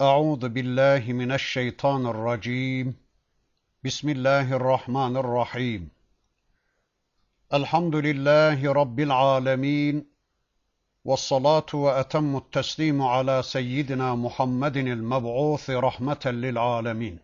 أعوذ بالله من الشيطان الرجيم بسم الله الرحمن الرحيم الحمد لله رب العالمين والصلاة وأتم التسليم على سيدنا محمد المبعوث رحمة للعالمين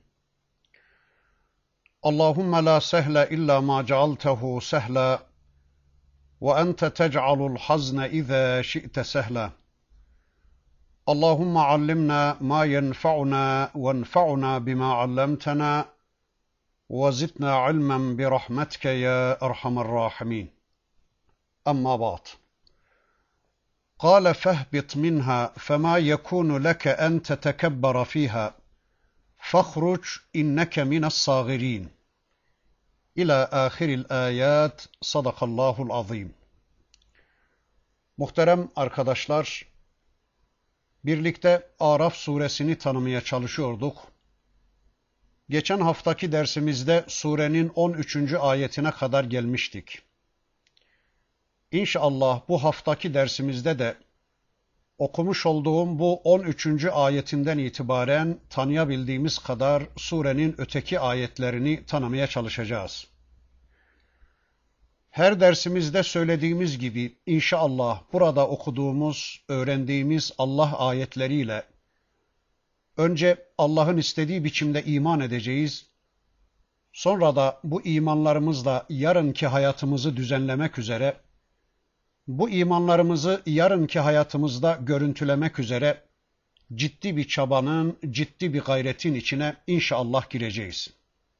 اللهم لا سهل إلا ما جعلته سهلا وأنت تجعل الحزن إذا شئت سهلا اللهم علمنا ما ينفعنا وانفعنا بما علمتنا وزدنا علما برحمتك يا أرحم الراحمين أما بعد قال فاهبط منها فما يكون لك أن تتكبر فيها فاخرج إنك من الصاغرين إلى آخر الآيات صدق الله العظيم. Muhterem arkadaşlar, birlikte Araf suresini tanımaya çalışıyorduk. Geçen haftaki dersimizde surenin 13. ayetine kadar gelmiştik. İnşallah bu haftaki dersimizde de okumuş olduğum bu 13. ayetinden itibaren tanıyabildiğimiz kadar surenin öteki ayetlerini tanımaya çalışacağız. Her dersimizde söylediğimiz gibi inşallah burada okuduğumuz, öğrendiğimiz Allah ayetleriyle önce Allah'ın istediği biçimde iman edeceğiz. Sonra da bu imanlarımızla yarınki hayatımızı düzenlemek üzere, bu imanlarımızı yarınki hayatımızda görüntülemek üzere ciddi bir çabanın, ciddi bir gayretin içine inşallah gireceğiz.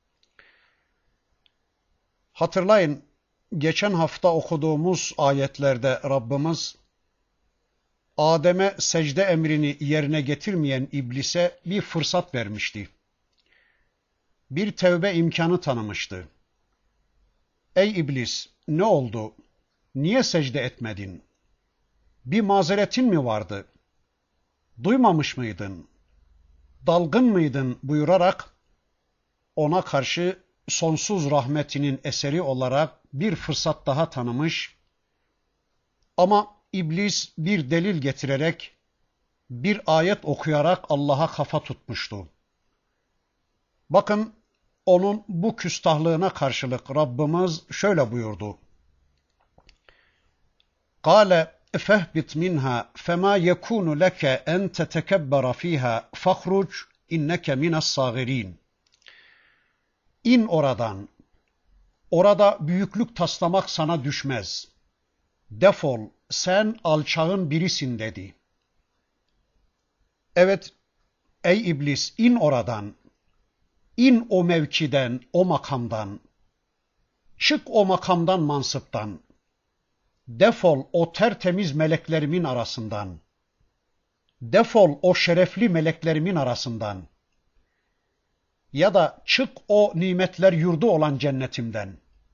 Hatırlayın, geçen hafta okuduğumuz ayetlerde Rabbimiz, Adem'e secde emrini yerine getirmeyen iblise bir fırsat vermişti. Bir tevbe imkanı tanımıştı. Ey iblis, ne oldu? Niye secde etmedin? Bir mazeretin mi vardı? Duymamış mıydın? Dalgın mıydın buyurarak ona karşı sonsuz rahmetinin eseri olarak bir fırsat daha tanımış. Ama iblis bir delil getirerek, bir ayet okuyarak Allah'a kafa tutmuştu. Bakın onun bu küstahlığına karşılık Rabbimiz şöyle buyurdu. قال فاهبط منها فما يكون لك أن تتكبر فيها فاخرج إنك من الصاغرين. İn oradan. Orada büyüklük taslamak sana düşmez. Defol, sen alçağın birisin dedi. Evet, ey iblis, in oradan. İn o mevkiden, o makamdan. Çık o makamdan, mansıptan. Defol o tertemiz meleklerimin arasından. Defol o şerefli meleklerimin arasından. Ya da çık o nimetler yurdu olan cennetimden.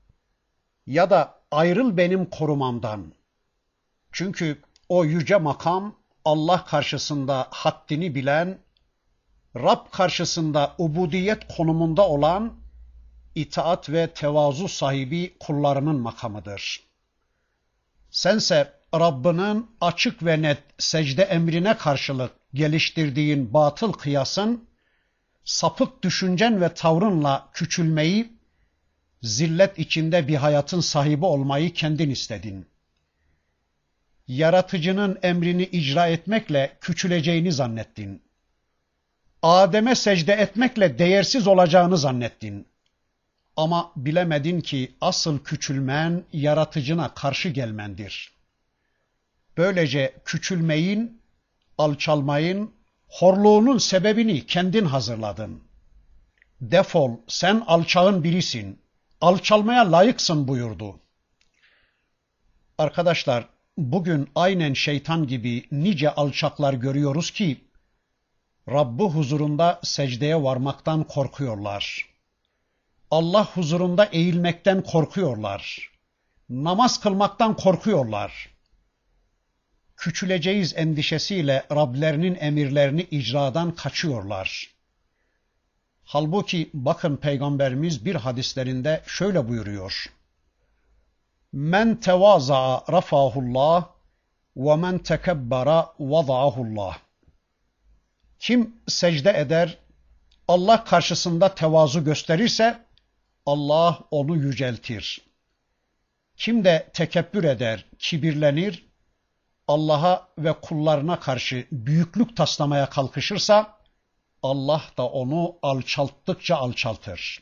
Ya da ayrıl benim korumamdan. Çünkü o yüce makam Allah karşısında haddini bilen, Rab karşısında ubudiyet konumunda olan, itaat ve tevazu sahibi kullarının makamıdır. Sense Rabbinin açık ve net secde emrine karşılık geliştirdiğin batıl kıyasın, sapık düşüncen ve tavrınla küçülmeyi, zillet içinde bir hayatın sahibi olmayı kendin istedin. Yaratıcının emrini icra etmekle küçüleceğini zannettin. Adem'e secde etmekle değersiz olacağını zannettin. Ama bilemedin ki asıl küçülmen yaratıcına karşı gelmendir. Böylece küçülmeyin, alçalmayın, horluğunun sebebini kendin hazırladın. Defol, sen alçağın birisin, alçalmaya layıksın buyurdu. Arkadaşlar, bugün aynen şeytan gibi nice alçaklar görüyoruz ki, Rabbi huzurunda secdeye varmaktan korkuyorlar. Allah huzurunda eğilmekten korkuyorlar. Namaz kılmaktan korkuyorlar. Küçüleceğiz endişesiyle Rablerinin emirlerini icradan kaçıyorlar. Halbuki bakın Peygamberimiz bir hadislerinde şöyle buyuruyor. Men tevaza'a rafahullah ve men tekebbara vada'ahullah. Kim secde eder, Allah karşısında tevazu gösterirse Allah onu yüceltir. Kim de tekebbür eder, kibirlenir, Allah'a ve kullarına karşı büyüklük taslamaya kalkışırsa Allah da onu alçalttıkça alçaltır.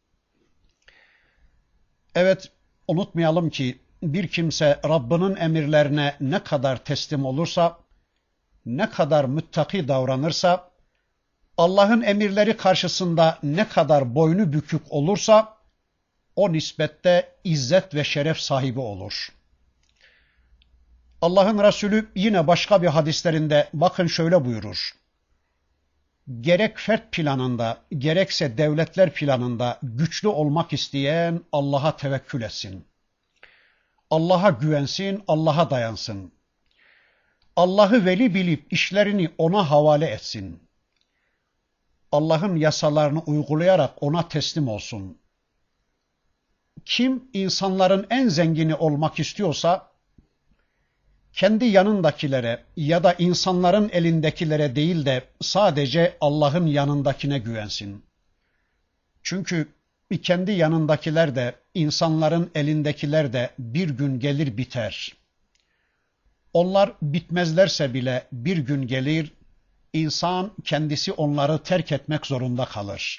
Evet, unutmayalım ki bir kimse Rabbinin emirlerine ne kadar teslim olursa, ne kadar müttaki davranırsa, Allah'ın emirleri karşısında ne kadar boynu bükük olursa, o nispette izzet ve şeref sahibi olur. Allah'ın Resulü yine başka bir hadislerinde bakın şöyle buyurur. Gerek fert planında, gerekse devletler planında güçlü olmak isteyen Allah'a tevekkül etsin. Allah'a güvensin, Allah'a dayansın. Allah'ı veli bilip işlerini ona havale etsin. Allah'ın yasalarını uygulayarak ona teslim olsun. Kim insanların en zengini olmak istiyorsa, kendi yanındakilere ya da insanların elindekilere değil de sadece Allah'ın yanındakine güvensin. Çünkü kendi yanındakiler de, insanların elindekiler de bir gün gelir biter. Onlar bitmezlerse bile bir gün gelir, insan kendisi onları terk etmek zorunda kalır.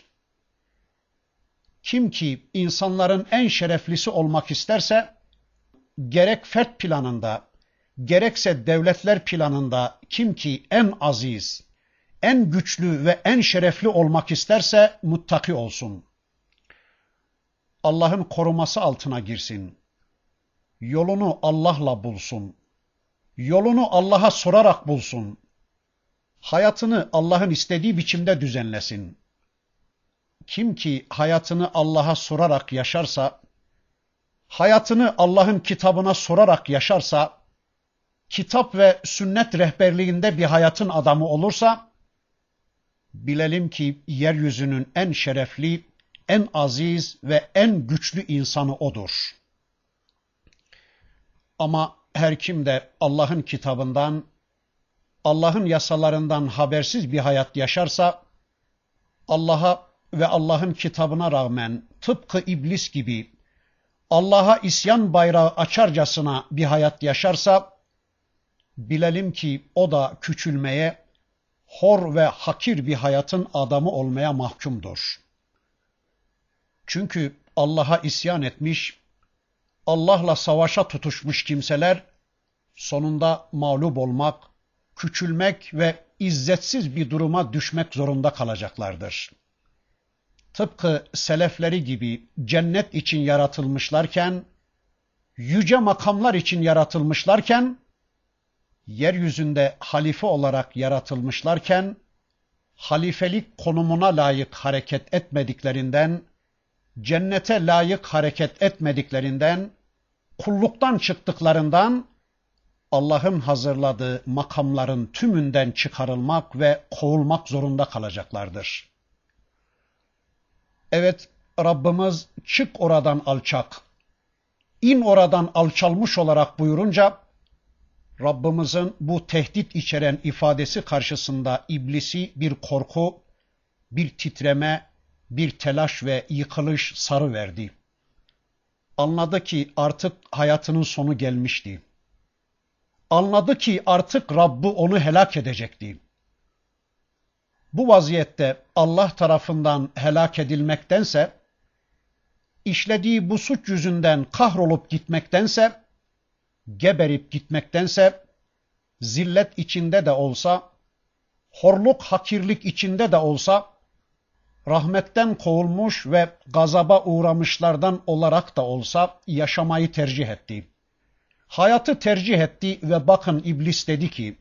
Kim ki insanların en şereflisi olmak isterse, gerek fert planında, gerekse devletler planında kim ki en aziz, en güçlü ve en şerefli olmak isterse muttaki olsun. Allah'ın koruması altına girsin. Yolunu Allah'la bulsun. Yolunu Allah'a sorarak bulsun. Hayatını Allah'ın istediği biçimde düzenlesin. Kim ki hayatını Allah'a sorarak yaşarsa, hayatını Allah'ın kitabına sorarak yaşarsa, kitap ve sünnet rehberliğinde bir hayatın adamı olursa, bilelim ki yeryüzünün en şerefli, en aziz ve en güçlü insanı odur. Ama her kim de Allah'ın kitabından, Allah'ın yasalarından habersiz bir hayat yaşarsa, Allah'a ve Allah'ın kitabına rağmen tıpkı iblis gibi Allah'a isyan bayrağı açarcasına bir hayat yaşarsa, bilelim ki o da küçülmeye, hor ve hakir bir hayatın adamı olmaya mahkumdur. Çünkü Allah'a isyan etmiş, Allah'la savaşa tutuşmuş kimseler sonunda mağlup olmak, küçülmek ve izzetsiz bir duruma düşmek zorunda kalacaklardır. Tıpkı selefleri gibi cennet için yaratılmışlarken, yüce makamlar için yaratılmışlarken, yeryüzünde halife olarak yaratılmışlarken, halifelik konumuna layık hareket etmediklerinden, cennete layık hareket etmediklerinden, kulluktan çıktıklarından, Allah'ın hazırladığı makamların tümünden çıkarılmak ve kovulmak zorunda kalacaklardır. Evet, Rabbimiz çık oradan alçak, in oradan alçalmış olarak buyurunca, Rabbimizin bu tehdit içeren ifadesi karşısında iblisi bir korku, bir titreme, bir telaş ve yıkılış sarıverdi. Anladı ki artık hayatının sonu gelmişti. Anladı ki artık Rabbi onu helak edecekti. Bu vaziyette Allah tarafından helak edilmektense, işlediği bu suç yüzünden kahrolup gitmektense, geberip gitmektense, zillet içinde de olsa, horluk hakirlik içinde de olsa, rahmetten kovulmuş ve gazaba uğramışlardan olarak da olsa yaşamayı tercih etti. Hayatı tercih etti ve bakın iblis dedi ki,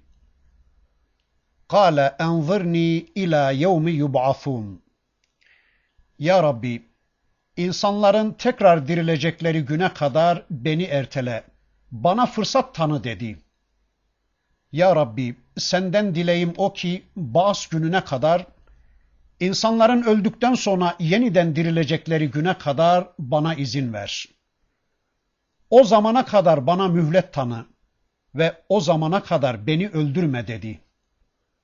قَالَ اَنْظِرْنِي اِلَى يَوْمِ يُبْعَثُونَ Ya Rabbi, insanların tekrar dirilecekleri güne kadar beni ertele, bana fırsat tanı dedi. Ya Rabbi, senden dileğim o ki Ba'as gününe kadar, insanların öldükten sonra yeniden dirilecekleri güne kadar bana izin ver. O zamana kadar bana mühlet tanı ve o zamana kadar beni öldürme dedi.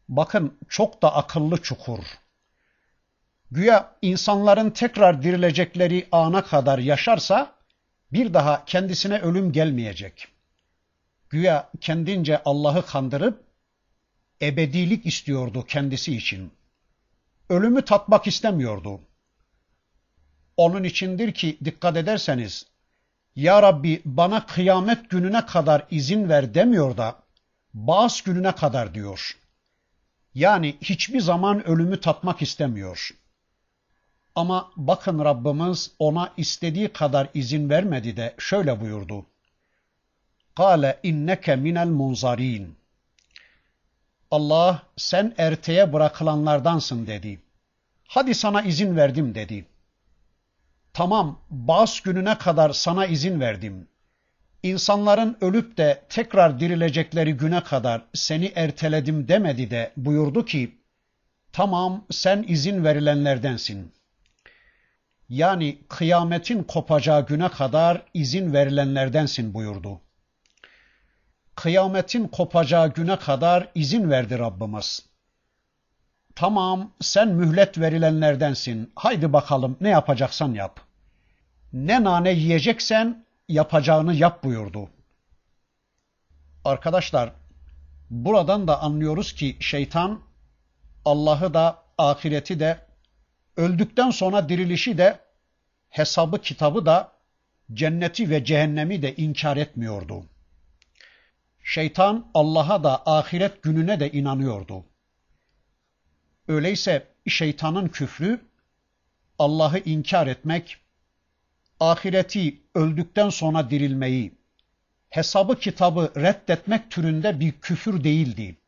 Bakın çok da akıllı çukur. Güya insanların tekrar dirilecekleri ana kadar yaşarsa bir daha kendisine ölüm gelmeyecek. Güya kendince Allah'ı kandırıp ebedilik istiyordu kendisi için. Ölümü tatmak istemiyordu. Onun içindir ki dikkat ederseniz, Ya Rabbi bana kıyamet gününe kadar izin ver demiyor da, Ba'as gününe kadar diyor. Yani hiçbir zaman ölümü tatmak istemiyor. Ama bakın Rabbimiz ona istediği kadar izin vermedi de şöyle buyurdu. Kâle inneke minel munzarin. Allah sen erteye bırakılanlardansın dedi. Hadi sana izin verdim dedi. Tamam, Ba'as gününe kadar sana izin verdim. İnsanların ölüp de tekrar dirilecekleri güne kadar seni erteledim demedi de buyurdu ki, tamam sen izin verilenlerdensin. Yani kıyametin kopacağı güne kadar izin verilenlerdensin buyurdu. Kıyametin kopacağı güne kadar izin verdi Rabbimiz. Tamam sen mühlet verilenlerdensin. Haydi bakalım ne yapacaksan yap. Ne nane yiyeceksen yapacağını yap buyurdu. Arkadaşlar, buradan da anlıyoruz ki şeytan Allah'ı da ahireti de öldükten sonra dirilişi de hesabı kitabı da cenneti ve cehennemi de inkar etmiyordu. Şeytan Allah'a da ahiret gününe de inanıyordu. Öyleyse şeytanın küfrü Allah'ı inkar etmek, ahireti öldükten sonra dirilmeyi, hesabı kitabı reddetmek türünde bir küfür değildi.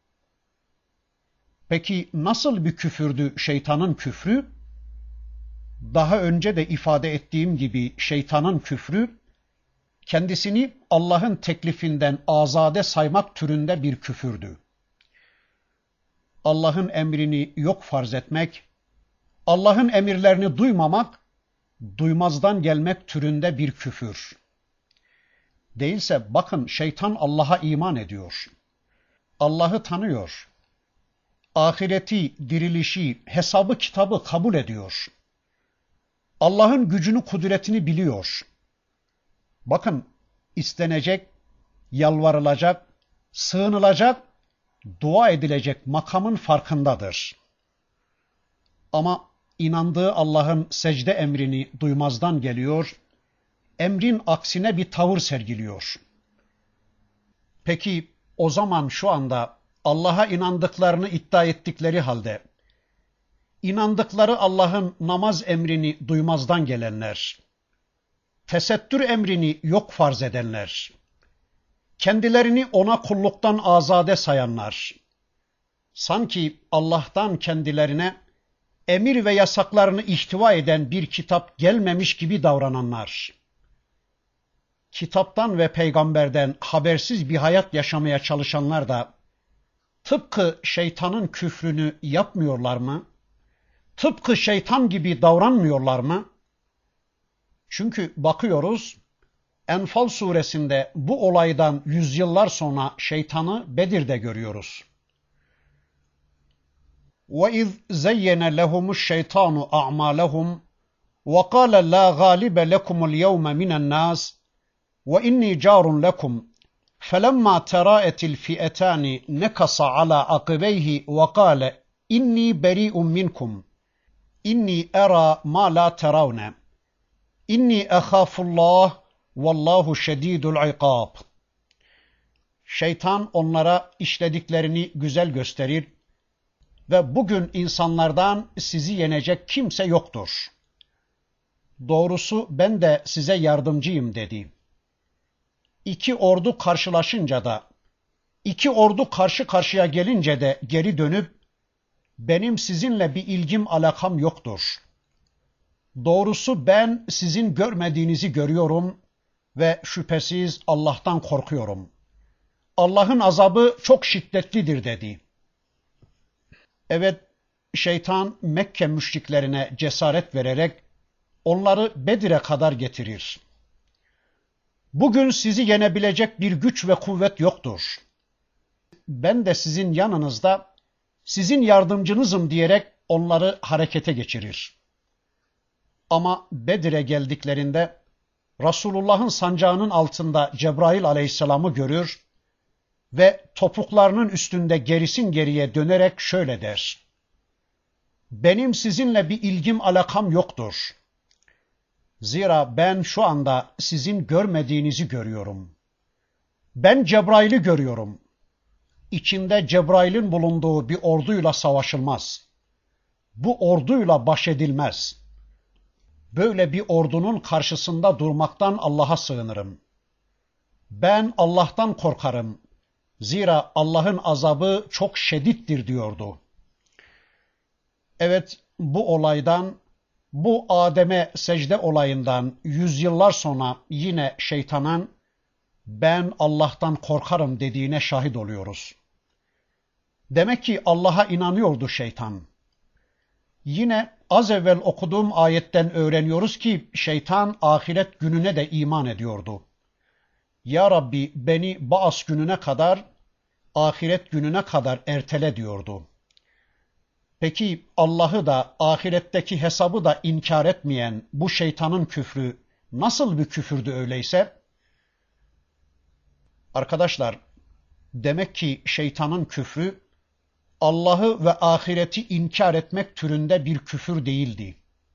Peki nasıl bir küfürdü şeytanın küfrü? Daha önce de ifade ettiğim gibi şeytanın küfrü, kendisini Allah'ın teklifinden azade saymak türünde bir küfürdü. Allah'ın emrini yok farz etmek, Allah'ın emirlerini duymamak, duymazdan gelmek türünde bir küfür. Değilse bakın şeytan Allah'a iman ediyor. Allah'ı tanıyor. Ahireti, dirilişi, hesabı kitabı kabul ediyor. Allah'ın gücünü, kudretini biliyor. Bakın istenecek, yalvarılacak, sığınılacak, dua edilecek makamın farkındadır. Ama inandığı Allah'ın secde emrini duymazdan geliyor, emrin aksine bir tavır sergiliyor. Peki o zaman şu anda Allah'a inandıklarını iddia ettikleri halde, inandıkları Allah'ın namaz emrini duymazdan gelenler, tesettür emrini yok farz edenler, kendilerini ona kulluktan azade sayanlar, sanki Allah'tan kendilerine emir ve yasaklarını ihtiva eden bir kitap gelmemiş gibi davrananlar, kitaptan ve peygamberden habersiz bir hayat yaşamaya çalışanlar da tıpkı şeytanın küfrünü yapmıyorlar mı? Tıpkı şeytan gibi davranmıyorlar mı? Çünkü bakıyoruz, Enfal suresinde bu olaydan yüzyıllar sonra şeytanı Bedir'de görüyoruz. وَاِذْ زَيَّنَ لَهُمُ الشَّيْطَانُ أَعْمَالَهُمْ وَقَالَ لَا غَالِبَ لَكُمُ الْيَوْمَ مِنَ النَّاسِ وَإِنِّي جَارٌ لَكُمْ فَلَمَّا تَرَاءَتِ الْفِئَتَانِ نَكَصَ عَلَى عَقِبَيْهِ وَقَالَ إِنِّي بَرِيءٌ مِنْكُمْ إِنِّي أَرَى مَا لَا تَرَوْنَ إِنِّي أَخَافُ اللّٰهِ وَاللّٰهُ شَد۪يدُ الْعِقَابِ. Şeytan onlara işlediklerini güzel gösterir ve bugün insanlardan sizi yenecek kimse yoktur. Doğrusu ben de size yardımcıyım dedi. İki ordu karşılaşınca da, iki ordu karşı karşıya gelince de geri dönüp, benim sizinle bir ilgim alakam yoktur. Doğrusu ben sizin görmediğinizi görüyorum ve şüphesiz Allah'tan korkuyorum. Allah'ın azabı çok şiddetlidir dedi. Evet, şeytan Mekke müşriklerine cesaret vererek onları Bedir'e kadar getirir. Bugün sizi yenebilecek bir güç ve kuvvet yoktur. Ben de sizin yanınızda sizin yardımcınızım diyerek onları harekete geçirir. Ama Bedir'e geldiklerinde Resulullah'ın sancağının altında Cebrail aleyhisselamı görür ve topuklarının üstünde gerisin geriye dönerek şöyle der: benim sizinle bir ilgim alakam yoktur. Zira ben şu anda sizin görmediğinizi görüyorum. Ben Cebrail'i görüyorum. İçinde Cebrail'in bulunduğu bir orduyla savaşılmaz. Bu orduyla baş edilmez. Böyle bir ordunun karşısında durmaktan Allah'a sığınırım. Ben Allah'tan korkarım. Zira Allah'ın azabı çok şiddetlidir diyordu. Evet, bu olaydan, bu Adem'e secde olayından yüzyıllar sonra yine şeytanın ben Allah'tan korkarım dediğine şahit oluyoruz. Demek ki Allah'a inanıyordu şeytan. Yine az evvel okuduğum ayetten öğreniyoruz ki şeytan ahiret gününe de iman ediyordu. Ya Rabbi beni Baas gününe kadar, ahiret gününe kadar ertele diyordu. Peki Allah'ı da ahiretteki hesabı da inkar etmeyen bu şeytanın küfrü nasıl bir küfürdü öyleyse? Arkadaşlar, demek ki şeytanın küfrü Allah'ı ve ahireti inkar etmek türünde bir küfür değildi.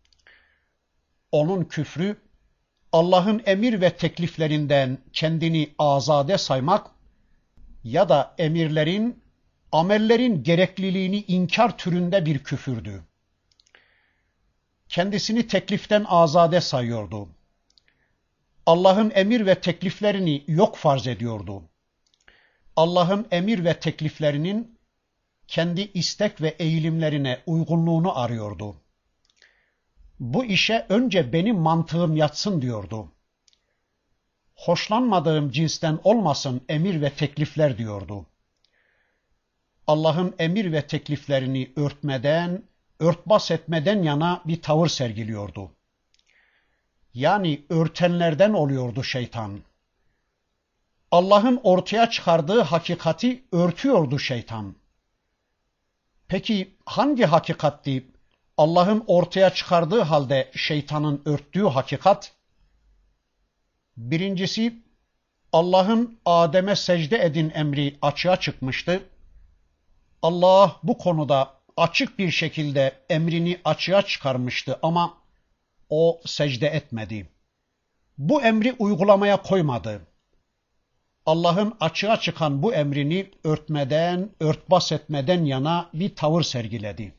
Onun küfrü Allah'ın emir ve tekliflerinden kendini azade saymak ya da emirlerin, amellerin gerekliliğini inkar türünde bir küfürdü. Kendisini tekliften azade sayıyordu. Allah'ın emir ve tekliflerini yok farz ediyordu. Allah'ın emir ve tekliflerinin kendi istek ve eğilimlerine uygunluğunu arıyordu. Bu işe önce benim mantığım yatsın diyordu. Hoşlanmadığım cinsten olmasın emir ve teklifler diyordu. Allah'ın emir ve tekliflerini örtmeden, örtbas etmeden yana bir tavır sergiliyordu. Yani örtenlerden oluyordu şeytan. Allah'ın ortaya çıkardığı hakikati örtüyordu şeytan. Peki hangi hakikatti Allah'ın ortaya çıkardığı halde şeytanın örttüğü hakikat? Birincisi, Allah'ın Adem'e secde edin emri açığa çıkmıştı. Allah bu konuda açık bir şekilde emrini açığa çıkarmıştı ama o secde etmedi. Bu emri uygulamaya koymadı. Allah'ın açığa çıkan bu emrini örtmeden, örtbas etmeden yana bir tavır sergiledi.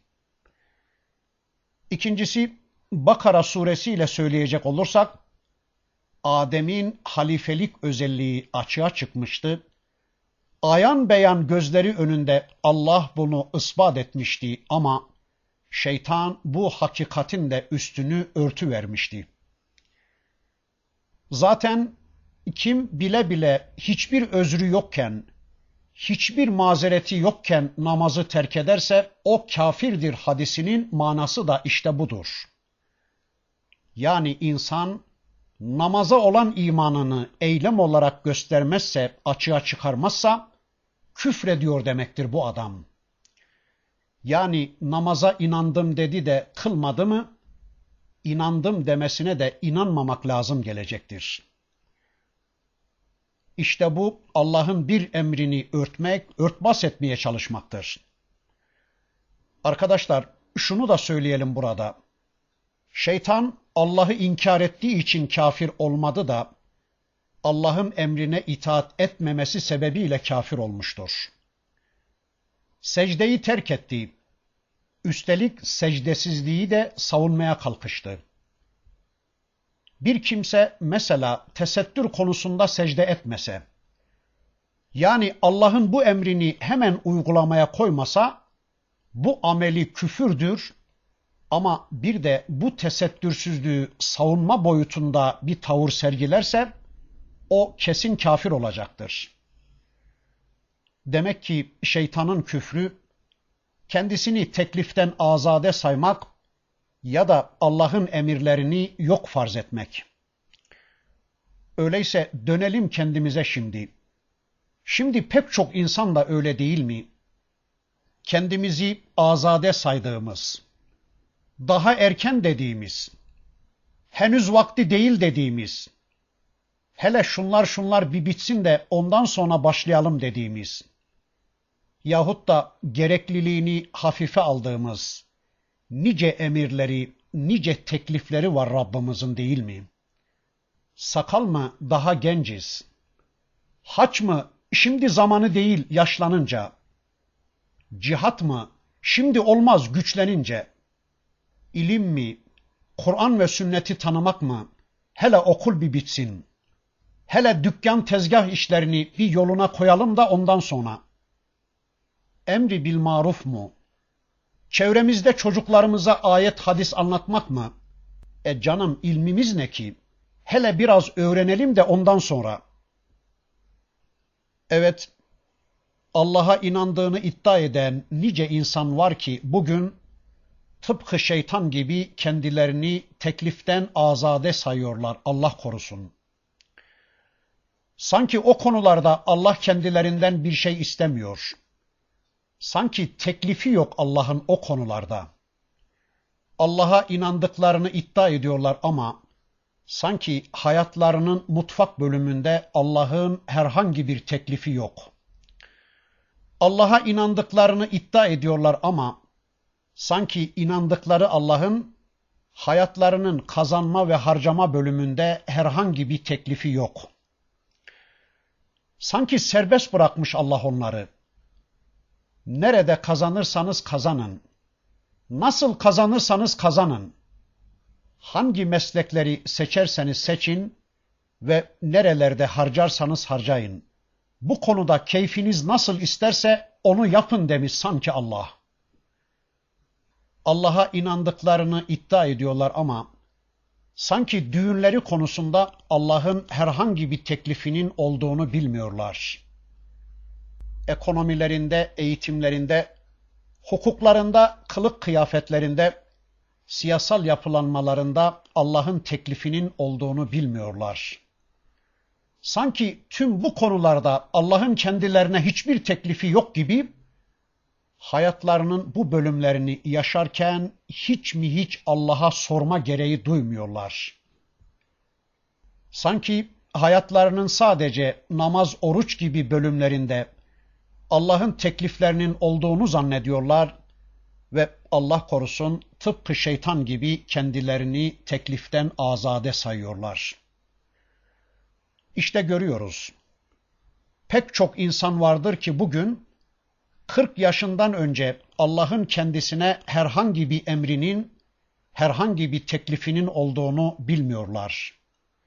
İkincisi, Bakara suresiyle söyleyecek olursak, Adem'in halifelik özelliği açığa çıkmıştı. Ayan beyan gözleri önünde Allah bunu ispat etmişti ama şeytan bu hakikatin de üstünü örtüvermişti. Zaten kim bile bile hiçbir özrü yokken, hiçbir mazereti yokken namazı terk ederse o kafirdir hadisinin manası da işte budur. Yani insan namaza olan imanını eylem olarak göstermezse, açığa çıkarmazsa küfrediyor demektir bu adam. Yani namaza inandım dedi de kılmadı mı, inandım demesine de inanmamak lazım gelecektir. İşte bu Allah'ın bir emrini örtmek, örtbas etmeye çalışmaktır. Arkadaşlar şunu da söyleyelim burada. Şeytan Allah'ı inkar ettiği için kafir olmadı da Allah'ın emrine itaat etmemesi sebebiyle kafir olmuştur. Secdeyi terk etti. Üstelik secdesizliği de savunmaya kalkıştı. Bir kimse mesela tesettür konusunda secde etmese, yani Allah'ın bu emrini hemen uygulamaya koymasa, bu ameli küfürdür ama bir de bu tesettürsüzlüğü savunma boyutunda bir tavır sergilerse, o kesin kafir olacaktır. Demek ki şeytanın küfrü, kendisini tekliften azade saymak ya da Allah'ın emirlerini yok farz etmek. Öyleyse dönelim kendimize şimdi. Şimdi pek çok insan da öyle değil mi? kendimizi azade saydığımız, daha erken dediğimiz, henüz vakti değil dediğimiz, hele şunlar bir bitsin de ondan sonra başlayalım dediğimiz, yahut da gerekliliğini hafife aldığımız nice emirleri, nice teklifleri var Rabbimizin, değil mi? Sakal mı? Daha genciz. Hac mı? Şimdi zamanı değil, yaşlanınca. Cihat mı? Şimdi olmaz, güçlenince. İlim mi? Kur'an ve sünneti tanımak mı? Hele okul bir bitsin. Hele dükkan tezgah işlerini bir yoluna koyalım da ondan sonra. Emri bil maruf mu? Çevremizde çocuklarımıza ayet hadis anlatmak mı? Canım, ilmimiz ne ki? Hele biraz öğrenelim de ondan sonra. Evet, Allah'a inandığını iddia eden nice insan var ki bugün tıpkı şeytan gibi kendilerini tekliften azade sayıyorlar, Allah korusun. Sanki o konularda Allah kendilerinden bir şey istemiyor. Sanki teklifi yok Allah'ın o konularda. Allah'a inandıklarını iddia ediyorlar ama sanki hayatlarının mutfak bölümünde Allah'ın herhangi bir teklifi yok. Allah'a inandıklarını iddia ediyorlar ama sanki inandıkları Allah'ın hayatlarının kazanma ve harcama bölümünde herhangi bir teklifi yok. Sanki serbest bırakmış Allah onları. Nerede kazanırsanız kazanın. Nasıl kazanırsanız kazanın. Hangi meslekleri seçerseniz seçin ve nerelerde harcarsanız harcayın. Bu konuda keyfiniz nasıl isterse onu yapın demiş sanki Allah. Allah'a inandıklarını iddia ediyorlar ama sanki düğünleri konusunda Allah'ın herhangi bir teklifinin olduğunu bilmiyorlar. Ekonomilerinde, eğitimlerinde, hukuklarında, kılık kıyafetlerinde, siyasal yapılanmalarında Allah'ın teklifinin olduğunu bilmiyorlar. Sanki tüm bu konularda Allah'ın kendilerine hiçbir teklifi yok gibi hayatlarının bu bölümlerini yaşarken hiç Allah'a sorma gereği duymuyorlar. Sanki hayatlarının sadece namaz, oruç gibi bölümlerinde Allah'ın tekliflerinin olduğunu zannediyorlar ve Allah korusun tıpkı şeytan gibi kendilerini tekliften azade sayıyorlar. İşte görüyoruz. Pek çok insan vardır ki bugün 40 yaşından önce Allah'ın kendisine herhangi bir emrinin, herhangi bir teklifinin olduğunu bilmiyorlar.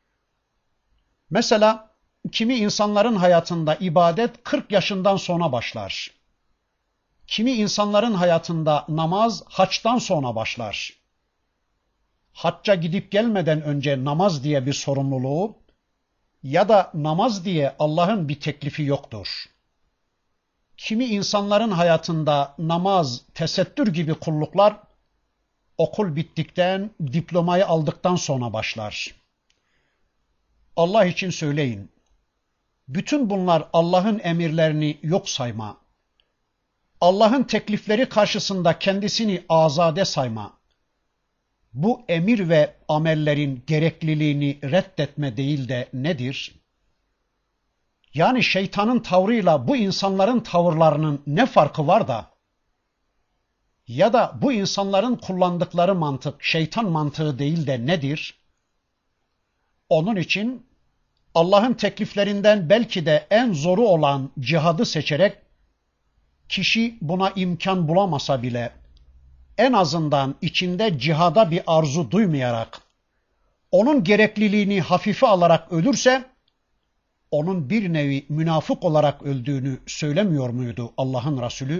Mesela kimi insanların hayatında ibadet 40 yaşından sonra başlar. Kimi insanların hayatında namaz haçtan sonra başlar. Hacca gidip gelmeden önce namaz diye bir sorumluluğu ya da namaz diye Allah'ın bir teklifi yoktur. Kimi insanların hayatında namaz, tesettür gibi kulluklar okul bittikten, diplomayı aldıktan sonra başlar. Allah için söyleyin. Bütün bunlar Allah'ın emirlerini yok sayma. Allah'ın teklifleri karşısında kendisini azade sayma. Bu emir ve amellerin gerekliliğini reddetme değil de nedir? Yani şeytanın tavrıyla bu insanların tavırlarının ne farkı var da? Ya da bu insanların kullandıkları mantık şeytan mantığı değil de nedir? Onun için Allah'ın tekliflerinden belki de en zoru olan cihadı seçerek kişi buna imkan bulamasa bile en azından içinde cihada bir arzu duymayarak onun gerekliliğini hafife alarak ölürse onun bir nevi münafık olarak öldüğünü söylemiyor muydu Allah'ın Resulü?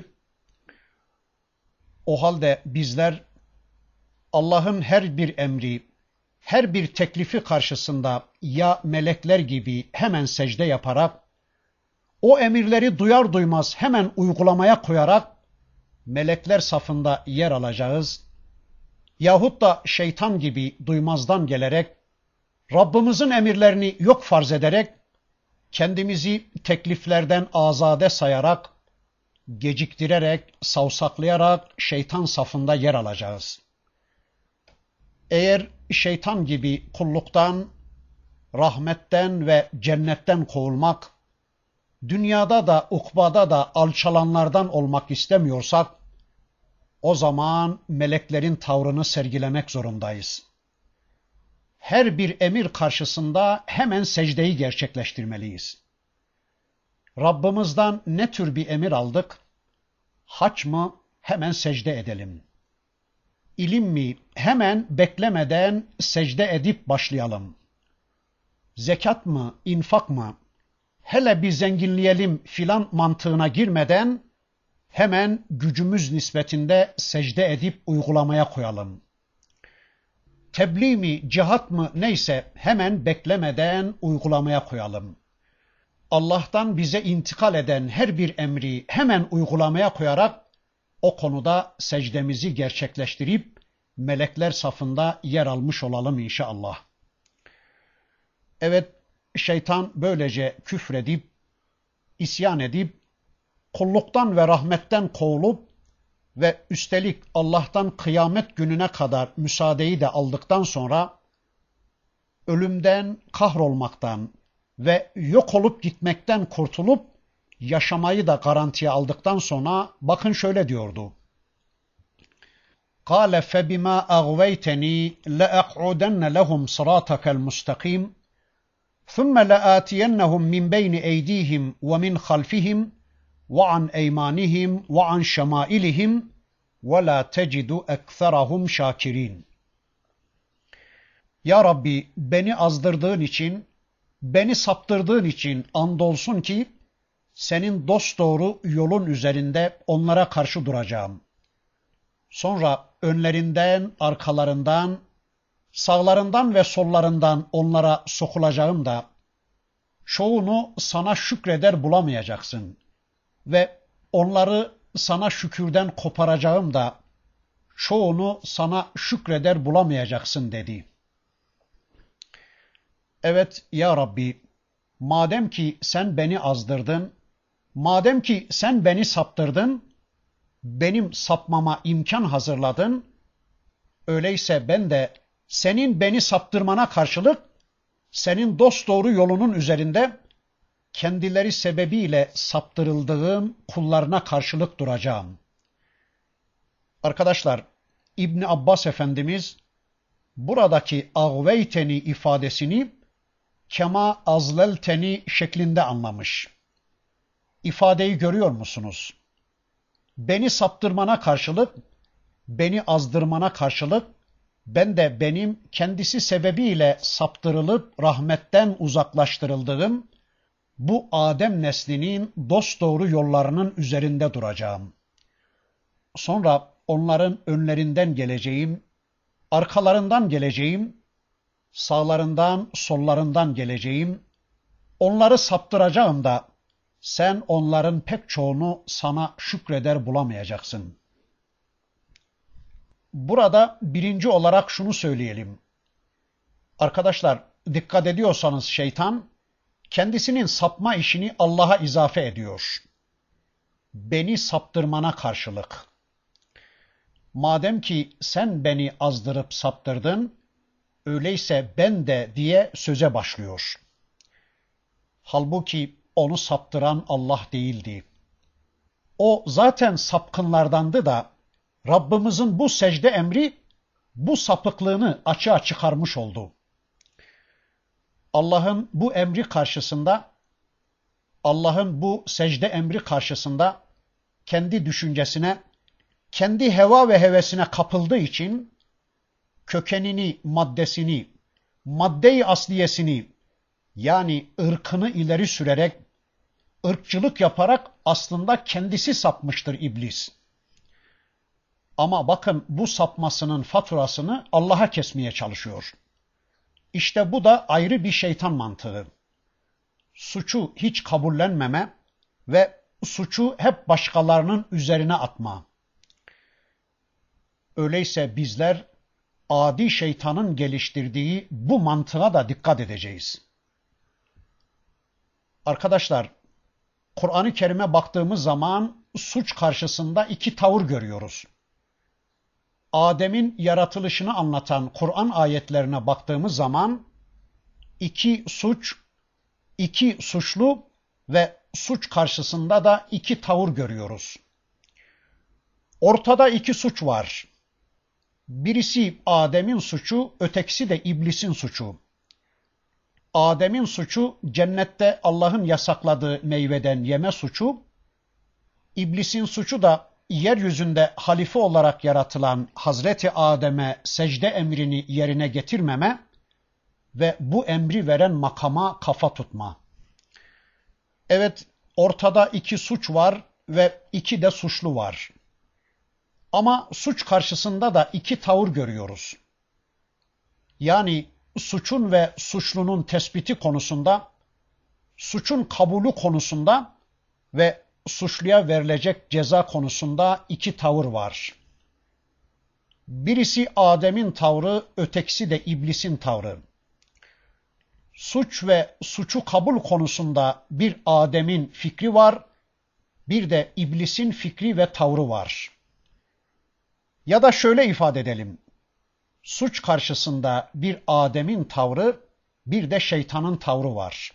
O halde bizler Allah'ın her bir emri, her bir teklifi karşısında ya melekler gibi hemen secde yaparak, o emirleri duyar duymaz hemen uygulamaya koyarak melekler safında yer alacağız. Yahut da şeytan gibi duymazdan gelerek, Rabbimizin emirlerini yok farz ederek, kendimizi tekliflerden azade sayarak, geciktirerek, savsaklayarak şeytan safında yer alacağız. Eğer şeytan gibi kulluktan, rahmetten ve cennetten kovulmak, dünyada da ukbada da alçalanlardan olmak istemiyorsak, o zaman meleklerin tavrını sergilemek zorundayız. Her bir emir karşısında hemen secdeyi gerçekleştirmeliyiz. Rabbimizden ne tür bir emir aldık? Hac mı? Hemen secde edelim. İlim mi? Hemen beklemeden secde edip başlayalım. Zekat mı? İnfak mı? Hele bir zenginleyelim filan mantığına girmeden hemen gücümüz nispetinde secde edip uygulamaya koyalım. Tebliğ mi, cihat mı neyse hemen beklemeden uygulamaya koyalım. Allah'tan bize intikal eden her bir emri hemen uygulamaya koyarak o konuda secdemizi gerçekleştirip melekler safında yer almış olalım inşallah. Evet, şeytan böylece küfredip, isyan edip, kulluktan ve rahmetten kovulup ve üstelik Allah'tan kıyamet gününe kadar müsaadeyi de aldıktan sonra ölümden, kahrolmaktan ve yok olup gitmekten kurtulup yaşamayı da garantiye aldıktan sonra bakın şöyle diyordu. قَالَ فَبِمَا أَغْوَيْتَنِي لَأَقْعُدَنَّ لَهُمْ صِرَاطَكَ الْمُسْتَقِيمِ ثُمَّ لَآتِيَنَّهُمْ مِنْ بَيْنِ أَيْدِيهِمْ وَمِنْ خَلْفِهِمْ وَعَنْ أَيْمَانِهِمْ وَعَنْ شَمَائِلِهِمْ وَلَا تَجِدُ أَكْثَرَهُمْ شَاكِرِينَ. Ya Rabbi, beni azdırdığın için, beni saptırdığın için andolsun ki senin dosdoğru yolun üzerinde onlara karşı duracağım. Sonra önlerinden, arkalarından, sağlarından ve sollarından onlara sokulacağım da çoğunu sana şükreder bulamayacaksın ve onları sana şükürden koparacağım da çoğunu sana şükreder bulamayacaksın dedi. Evet ya Rabbi, madem ki sen beni azdırdın, madem ki sen beni saptırdın, benim sapmama imkan hazırladın, öyleyse ben de senin beni saptırmana karşılık senin dosdoğru yolunun üzerinde kendileri sebebiyle saptırıldığım kullarına karşılık duracağım. Arkadaşlar, İbn Abbas Efendimiz buradaki ağveyteni ifadesini kema azlelteni şeklinde anlamış. İfadeyi görüyor musunuz? Beni saptırmana karşılık, beni azdırmana karşılık, ben de benim kendisi sebebiyle saptırılıp rahmetten uzaklaştırıldığım bu Adem neslinin dosdoğru yollarının üzerinde duracağım. Sonra onların önlerinden geleceğim, arkalarından geleceğim, sağlarından, sollarından geleceğim, onları saptıracağım da sen onların pek çoğunu sana şükreder bulamayacaksın. Burada birinci olarak şunu söyleyelim. Arkadaşlar, dikkat ediyorsanız şeytan kendisinin sapma işini Allah'a izafe ediyor. Beni saptırmana karşılık. Madem ki sen beni azdırıp saptırdın, öyleyse ben de diye söze başlıyor. Halbuki onu saptıran Allah değildi. O zaten sapkınlardandı da Rabbimizin bu secde emri bu sapıklığını açığa çıkarmış oldu. Allah'ın bu emri karşısında, Allah'ın bu secde emri karşısında kendi düşüncesine, kendi heva ve hevesine kapıldığı için kökenini, maddesini, madde-i asliyesini yani ırkını ileri sürerek, ırkçılık yaparak aslında kendisi sapmıştır iblis. Ama bakın bu sapmasının faturasını Allah'a kesmeye çalışıyor. İşte bu da ayrı bir şeytan mantığı. Suçu hiç kabullenmeme ve suçu hep başkalarının üzerine atma. Öyleyse bizler adi şeytanın geliştirdiği bu mantığa da dikkat edeceğiz. Arkadaşlar, Kur'an-ı Kerim'e baktığımız zaman suç karşısında iki tavır görüyoruz. Adem'in yaratılışını anlatan Kur'an ayetlerine baktığımız zaman iki suç, iki suçlu ve suç karşısında da iki tavır görüyoruz. Ortada iki suç var. Birisi Adem'in suçu, ötekisi de iblisin suçu. Adem'in suçu cennette Allah'ın yasakladığı meyveden yeme suçu, iblisin suçu da yeryüzünde halife olarak yaratılan Hazreti Adem'e secde emrini yerine getirmeme ve bu emri veren makama kafa tutma. Evet, ortada iki suç var ve iki de suçlu var. Ama suç karşısında da iki tavır görüyoruz. Yani suçun ve suçlunun tespiti konusunda, suçun kabulü konusunda ve suçluya verilecek ceza konusunda iki tavır var. Birisi Adem'in tavrı, ötekisi de iblisin tavrı. Suç ve suçu kabul konusunda bir Adem'in fikri var, bir de iblisin fikri ve tavrı var. Ya da şöyle ifade edelim. Suç karşısında bir Adem'in tavrı, bir de şeytanın tavrı var.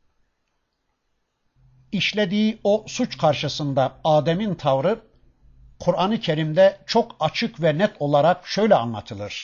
İşlediği o suç karşısında Adem'in tavrı, Kur'an-ı Kerim'de çok açık ve net olarak şöyle anlatılır.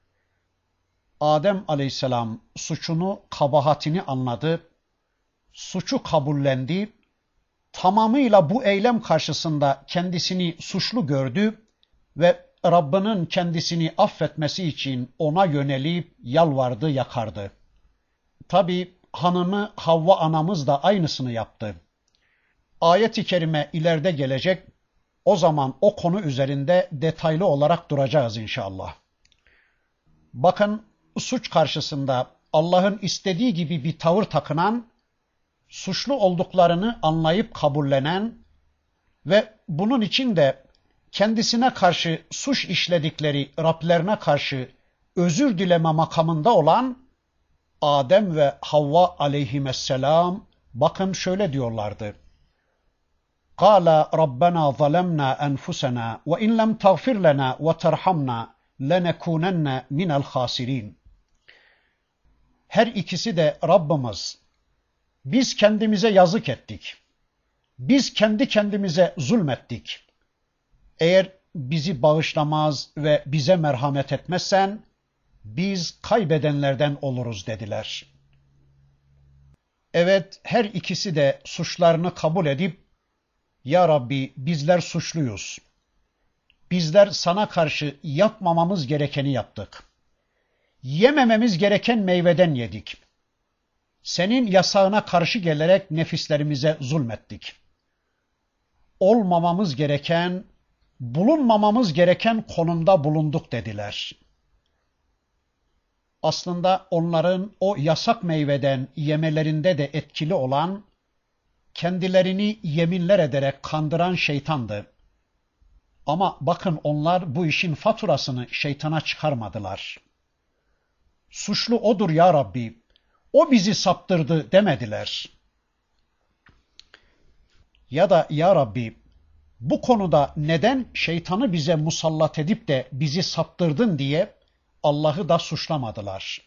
Adem aleyhisselam suçunu, kabahatini anladı, suçu kabullendi, tamamıyla bu eylem karşısında kendisini suçlu gördü ve Rabbinin kendisini affetmesi için ona yönelip yalvardı, yakardı. Tabi hanımı Havva anamız da aynısını yaptı. Ayet-i kerime ileride gelecek, o zaman o konu üzerinde detaylı olarak duracağız inşallah. Bakın, suç karşısında Allah'ın istediği gibi bir tavır takınan, suçlu olduklarını anlayıp kabullenen ve bunun için de kendisine karşı suç işledikleri Rablerine karşı özür dileme makamında olan Adem ve Havva aleyhisselam bakın şöyle diyorlardı. قَالَ رَبَّنَا ظَلَمْنَا أَنْفُسَنَا وَاِنْ لَمْ تَغْفِرْ لَنَا وَتَرْحَمْنَا لَنَكُونَنَّ مِنَ الْخَاسِرِينَ. Her ikisi de Rabbimiz, biz kendimize yazık ettik. Biz kendi kendimize zulmettik. Eğer bizi bağışlamaz ve bize merhamet etmezsen, biz kaybedenlerden oluruz dediler. Evet, her ikisi de suçlarını kabul edip, Ya Rabbi bizler suçluyuz. Bizler sana karşı yapmamamız gerekeni yaptık. Yemememiz gereken meyveden yedik. Senin yasağına karşı gelerek nefislerimize zulmettik. Olmamamız gereken, bulunmamamız gereken konumda bulunduk dediler. Aslında onların o yasak meyveden yemelerinde de etkili olan, kendilerini yeminler ederek kandıran şeytandı. Ama bakın onlar bu işin faturasını şeytana çıkarmadılar. Suçlu odur ya Rabbi, o bizi saptırdı demediler. Ya da ya Rabbi, bu konuda neden şeytanı bize musallat edip de bizi saptırdın diye Allah'ı da suçlamadılar.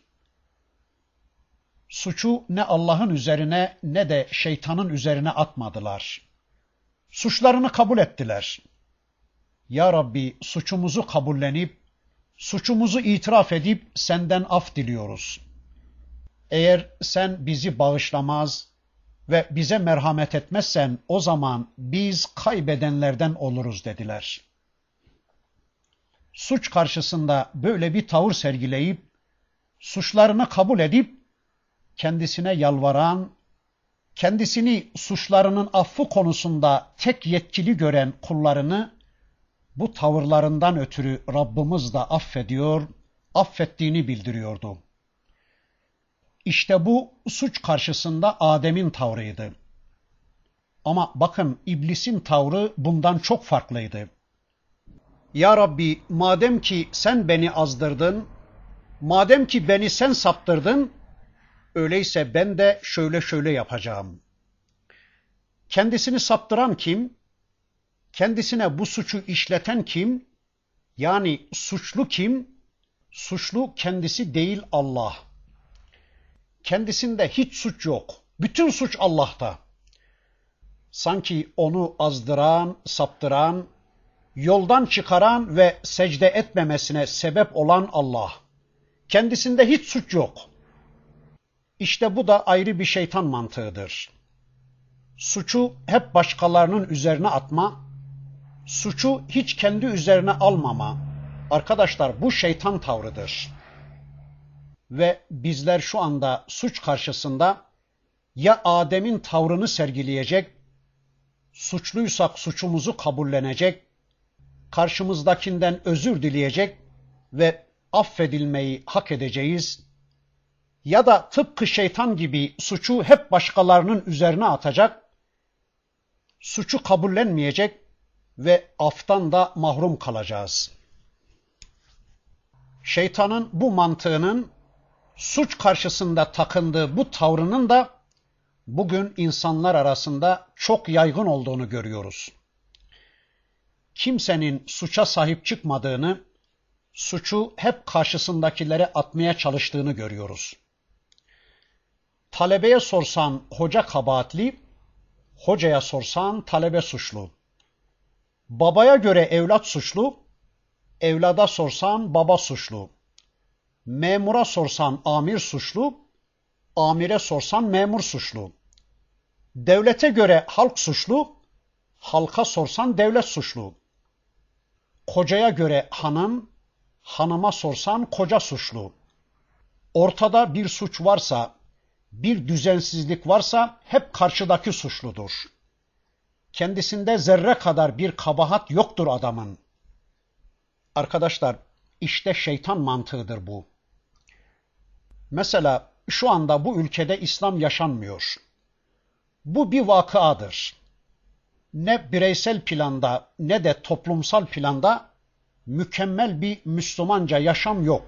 Suçu ne Allah'ın üzerine ne de şeytanın üzerine atmadılar. Suçlarını kabul ettiler. Ya Rabbi suçumuzu kabullenip, suçumuzu itiraf edip senden af diliyoruz. Eğer sen bizi bağışlamaz ve bize merhamet etmezsen o zaman biz kaybedenlerden oluruz dediler. Suç karşısında böyle bir tavır sergileyip, suçlarını kabul edip, kendisine yalvaran, kendisini suçlarının affı konusunda tek yetkili gören kullarını bu tavırlarından ötürü Rabbimiz de affediyor, affettiğini bildiriyordu. İşte bu suç karşısında Adem'in tavrıydı. Ama bakın iblisin tavrı bundan çok farklıydı. Ya Rabbi madem ki sen beni azdırdın, madem ki beni sen saptırdın, öyleyse ben de şöyle şöyle yapacağım. Kendisini saptıran kim? Kendisine bu suçu işleten kim? Yani suçlu kim? Suçlu kendisi değil, Allah. Kendisinde hiç suç yok. Bütün suç Allah'ta. Sanki onu azdıran, saptıran, yoldan çıkaran ve secde etmemesine sebep olan Allah. Kendisinde hiç suç yok. İşte bu da ayrı bir şeytan mantığıdır. Suçu hep başkalarının üzerine atma, suçu hiç kendi üzerine almama. Arkadaşlar, bu şeytan tavrıdır. Ve bizler şu anda suç karşısında ya Adem'in tavrını sergileyecek, suçluysak suçumuzu kabullenecek, karşımızdakinden özür dileyecek ve affedilmeyi hak edeceğiz, ya da tıpkı şeytan gibi suçu hep başkalarının üzerine atacak, suçu kabullenmeyecek ve aftan da mahrum kalacağız. Şeytanın bu mantığının, suç karşısında takındığı bu tavrının da bugün insanlar arasında çok yaygın olduğunu görüyoruz. Kimsenin suça sahip çıkmadığını, suçu hep karşısındakilere atmaya çalıştığını görüyoruz. Talebeye sorsan hoca kabahatli, hocaya sorsan talebe suçlu. Babaya göre evlat suçlu, evlada sorsan baba suçlu. Memura sorsan amir suçlu, amire sorsan memur suçlu. Devlete göre halk suçlu, halka sorsan devlet suçlu. Kocaya göre hanım, hanıma sorsan koca suçlu. Ortada bir suç varsa, bir düzensizlik varsa hep karşıdaki suçludur. Kendisinde zerre kadar bir kabahat yoktur adamın. Arkadaşlar, işte şeytan mantığıdır bu. Mesela şu anda bu ülkede İslam yaşanmıyor. Bu bir vakıadır. Ne bireysel planda ne de toplumsal planda mükemmel bir Müslümanca yaşam yok.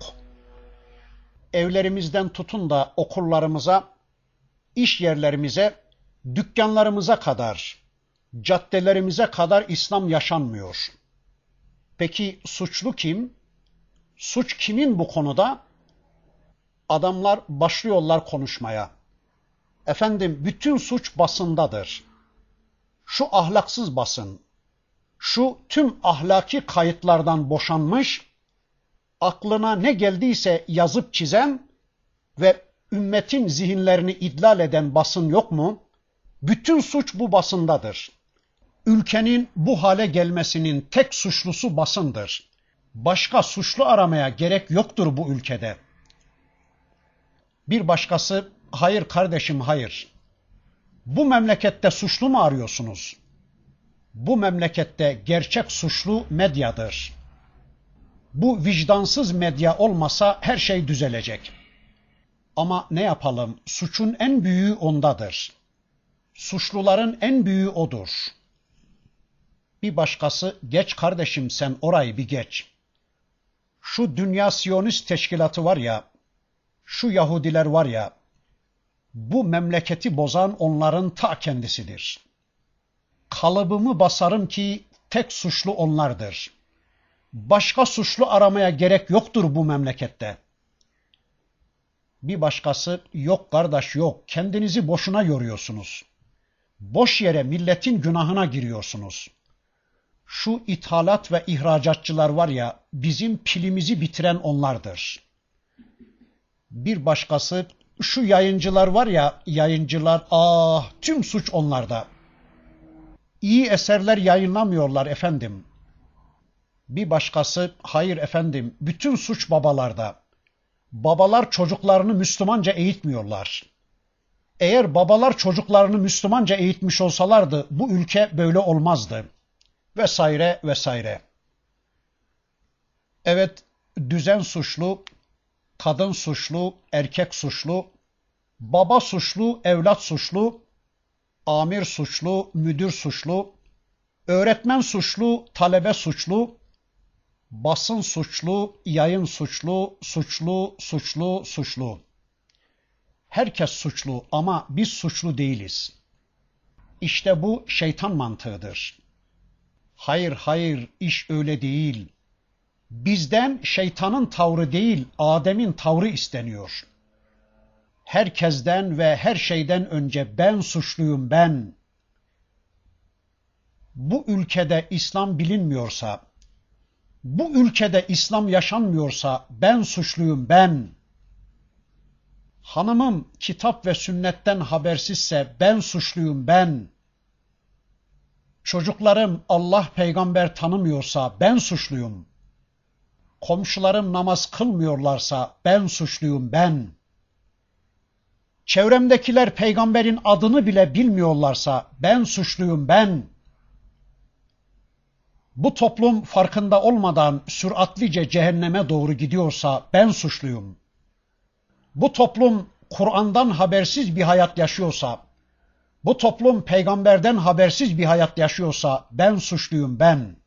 Evlerimizden tutun da okullarımıza, iş yerlerimize, dükkanlarımıza kadar, caddelerimize kadar İslam yaşanmıyor. Peki suçlu kim? Suç kimin bu konuda? Adamlar başlıyorlar konuşmaya. Efendim, bütün suç basındadır. Şu ahlaksız basın, şu tüm ahlaki kayıtlardan boşanmış, aklına ne geldiyse yazıp çizen ve ümmetin zihinlerini idlal eden basın yok mu? Bütün suç bu basındadır. Ülkenin bu hale gelmesinin tek suçlusu basındır. Başka suçlu aramaya gerek yoktur bu ülkede. Bir başkası, hayır kardeşim hayır. Bu memlekette suçlu mu arıyorsunuz? Bu memlekette gerçek suçlu medyadır. Bu vicdansız medya olmasa her şey düzelecek. Ama ne yapalım? Suçun en büyüğü ondadır. Suçluların en büyüğü odur. Bir başkası, geç kardeşim sen orayı bir geç. Şu Dünya Siyonist Teşkilatı var ya, şu Yahudiler var ya, bu memleketi bozan onların ta kendisidir. Kalıbımı basarım ki tek suçlu onlardır. Başka suçlu aramaya gerek yoktur bu memlekette. Bir başkası, yok kardeş yok, kendinizi boşuna yoruyorsunuz. Boş yere milletin günahına giriyorsunuz. Şu ithalat ve ihracatçılar var ya, bizim pilimizi bitiren onlardır. Bir başkası, şu yayıncılar var ya, yayıncılar, tüm suç onlarda. İyi eserler yayınlamıyorlar efendim. Bir başkası, hayır efendim, bütün suç babalarda. Babalar çocuklarını Müslümanca eğitmiyorlar. Eğer babalar çocuklarını Müslümanca eğitmiş olsalardı bu ülke böyle olmazdı. Vesaire vesaire. Evet, düzen suçlu, kadın suçlu, erkek suçlu, baba suçlu, evlat suçlu, amir suçlu, müdür suçlu, öğretmen suçlu, talebe suçlu, basın suçlu, yayın suçlu, suçlu. Herkes suçlu ama biz suçlu değiliz. İşte bu şeytan mantığıdır. Hayır, hayır, iş öyle değil. Bizden şeytanın tavrı değil, Adem'in tavrı isteniyor. Herkesten ve her şeyden önce ben suçluyum, ben. Bu ülkede İslam bilinmiyorsa, bu ülkede İslam yaşanmıyorsa ben suçluyum, ben. Hanımım kitap ve sünnetten habersizse ben suçluyum, ben. Çocuklarım Allah peygamber tanımıyorsa ben suçluyum. Komşularım namaz kılmıyorlarsa ben suçluyum, ben. Çevremdekiler peygamberin adını bile bilmiyorlarsa ben suçluyum, ben. Bu toplum farkında olmadan süratlice cehenneme doğru gidiyorsa ben suçluyum. Bu toplum Kur'an'dan habersiz bir hayat yaşıyorsa, bu toplum peygamberden habersiz bir hayat yaşıyorsa ben suçluyum, ben.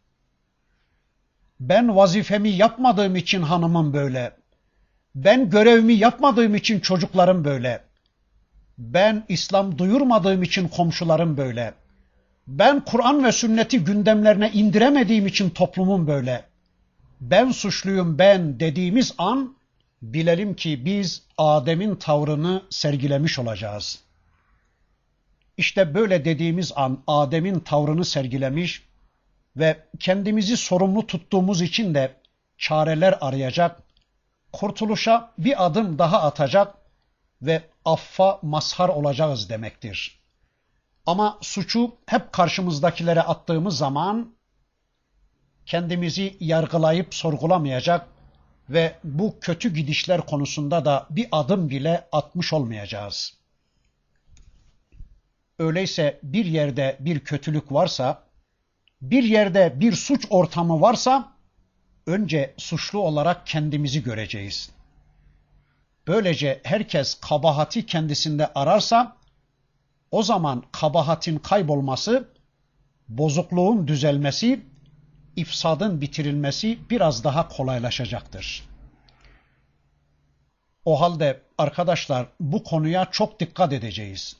Ben vazifemi yapmadığım için hanımım böyle. Ben görevimi yapmadığım için çocuklarım böyle. Ben İslam duyurmadığım için komşularım böyle. Ben Kur'an ve sünneti gündemlerine indiremediğim için toplumum böyle. Ben suçluyum, ben dediğimiz an bilelim ki biz Adem'in tavrını sergilemiş olacağız. İşte böyle dediğimiz an Adem'in tavrını sergilemiş ve kendimizi sorumlu tuttuğumuz için de çareler arayacak, kurtuluşa bir adım daha atacak ve affa mazhar olacağız demektir. Ama suçu hep karşımızdakilere attığımız zaman kendimizi yargılayıp sorgulamayacak ve bu kötü gidişler konusunda da bir adım bile atmış olmayacağız. Öyleyse bir yerde bir kötülük varsa, bir yerde bir suç ortamı varsa önce suçlu olarak kendimizi göreceğiz. Böylece herkes kabahati kendisinde ararsa o zaman kabahatin kaybolması, bozukluğun düzelmesi, ifsadın bitirilmesi biraz daha kolaylaşacaktır. O halde arkadaşlar bu konuya çok dikkat edeceğiz.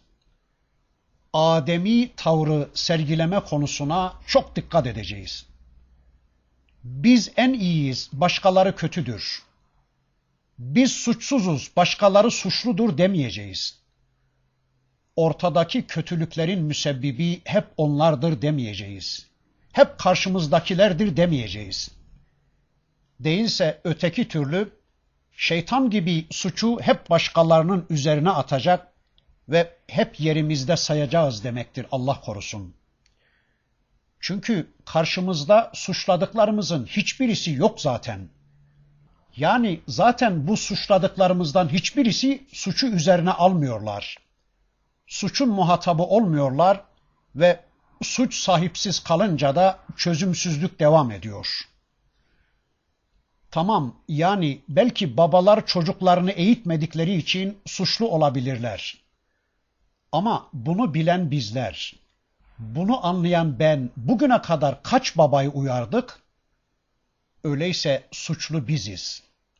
Ademi tavrı sergileme konusuna çok dikkat edeceğiz. Biz en iyiyiz, başkaları kötüdür. Biz suçsuzuz, başkaları suçludur demeyeceğiz. Ortadaki kötülüklerin müsebbibi hep onlardır demeyeceğiz. Hep karşımızdakilerdir demeyeceğiz. Değilse öteki türlü şeytan gibi suçu hep başkalarının üzerine atacak ve hep yerimizde sayacağız demektir, Allah korusun. Çünkü karşımızda suçladıklarımızın hiçbirisi yok zaten. Yani zaten bu suçladıklarımızdan hiçbirisi suçu üzerine almıyorlar. Suçun muhatabı olmuyorlar ve suç sahipsiz kalınca da çözümsüzlük devam ediyor. Tamam, yani belki babalar çocuklarını eğitmedikleri için suçlu olabilirler. Ama bunu bilen bizler, bunu anlayan ben bugüne kadar kaç babayı uyardık? Öyleyse suçlu biziz.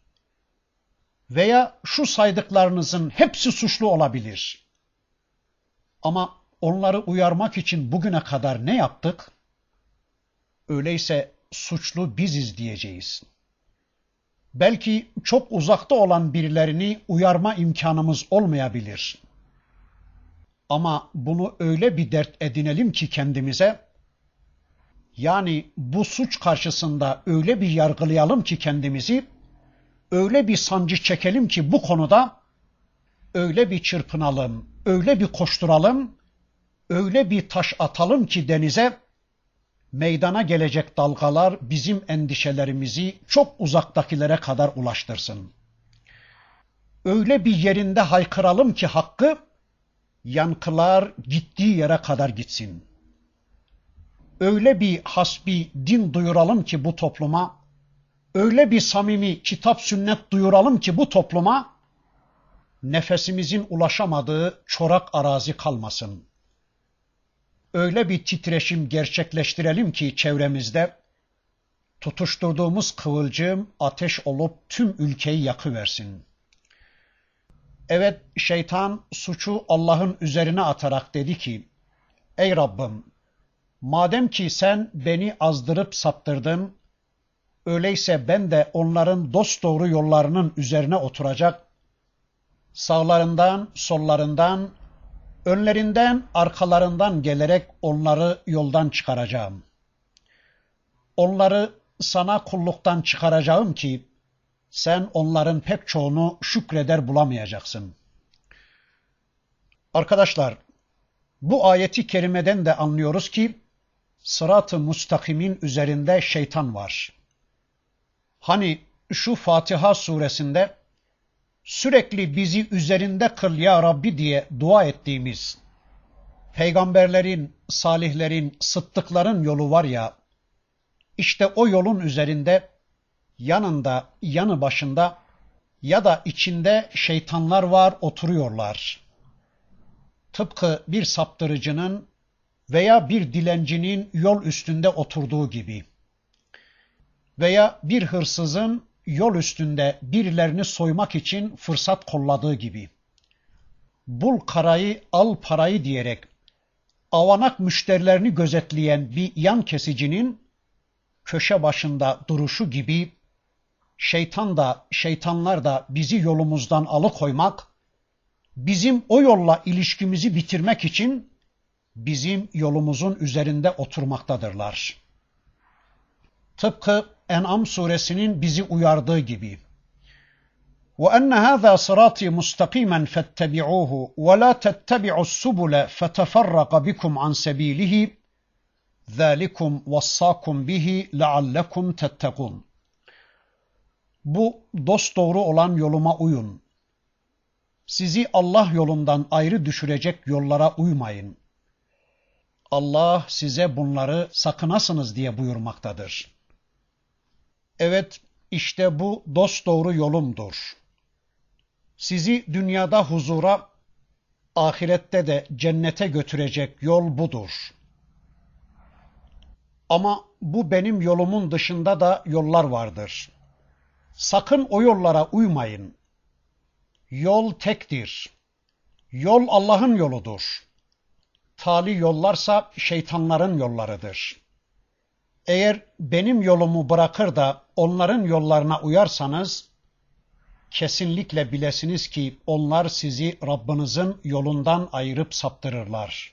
Veya şu saydıklarınızın hepsi suçlu olabilir. Ama onları uyarmak için bugüne kadar ne yaptık? Öyleyse suçlu biziz diyeceğiz. Belki çok uzakta olan birilerini uyarma imkanımız olmayabilir. Ama bunu öyle bir dert edinelim ki kendimize, yani bu suç karşısında öyle bir yargılayalım ki kendimizi, öyle bir sancı çekelim ki bu konuda öyle bir çırpınalım, öyle bir koşturalım, öyle bir taş atalım ki denize, meydana gelecek dalgalar bizim endişelerimizi çok uzaktakilere kadar ulaştırsın. Öyle bir yerinde haykıralım ki hakkı, yankılar gittiği yere kadar gitsin. Öyle bir hasbi din duyuralım ki bu topluma, öyle bir samimi kitap sünnet duyuralım ki bu topluma, nefesimizin ulaşamadığı çorak arazi kalmasın. Öyle bir titreşim gerçekleştirelim ki çevremizde, tutuşturduğumuz kıvılcım ateş olup tüm ülkeyi yakıversin. Evet, şeytan suçu Allah'ın üzerine atarak dedi ki, ey Rabbim, madem ki sen beni azdırıp saptırdın, öyleyse ben de onların dosdoğru yollarının üzerine oturacak, sağlarından, sollarından, önlerinden, arkalarından gelerek onları yoldan çıkaracağım. Onları sana kulluktan çıkaracağım ki, sen onların pek çoğunu şükreder bulamayacaksın. Arkadaşlar, bu ayeti kerimeden de anlıyoruz ki, sırat-ı müstakimin üzerinde şeytan var. Hani şu Fatiha suresinde, sürekli bizi üzerinde kıl ya Rabbi diye dua ettiğimiz, peygamberlerin, salihlerin, sıddıkların yolu var ya, işte o yolun üzerinde, yanında, yanı başında ya da içinde şeytanlar var, oturuyorlar. Tıpkı bir saptırıcının veya bir dilencinin yol üstünde oturduğu gibi. Veya bir hırsızın yol üstünde birilerini soymak için fırsat kolladığı gibi. Bul karayı, al parayı diyerek avanak müşterilerini gözetleyen bir yan kesicinin köşe başında duruşu gibi, şeytan da, şeytanlar da bizi yolumuzdan alıkoymak, bizim o yolla ilişkimizi bitirmek için bizim yolumuzun üzerinde oturmaktadırlar. Tıpkı En'am suresinin bizi uyardığı gibi. وَأَنَّ هَذَا صِرَاطِي مُسْتَقِيمًا فَاتَّبِعُوهُ وَلَا تَتَّبِعُوا السُّبُلَ فَتَفَرَّقَ بِكُمْ عَنْ سَبِيلِهِ ذَٰلِكُمْ وَصَّاكُمْ بِهِ لَعَلَّكُمْ تَتَّقُونَ. Bu dosdoğru olan yoluma uyun. Sizi Allah yolundan ayrı düşürecek yollara uymayın. Allah size bunları sakınasınız diye buyurmaktadır. Evet, işte bu dosdoğru yolumdur. Sizi dünyada huzura, ahirette de cennete götürecek yol budur. Ama bu benim yolumun dışında da yollar vardır. Sakın o yollara uymayın. Yol tektir. Yol Allah'ın yoludur. Tali yollarsa şeytanların yollarıdır. Eğer benim yolumu bırakır da onların yollarına uyarsanız, kesinlikle bilesiniz ki onlar sizi Rabbinizin yolundan ayırıp saptırırlar.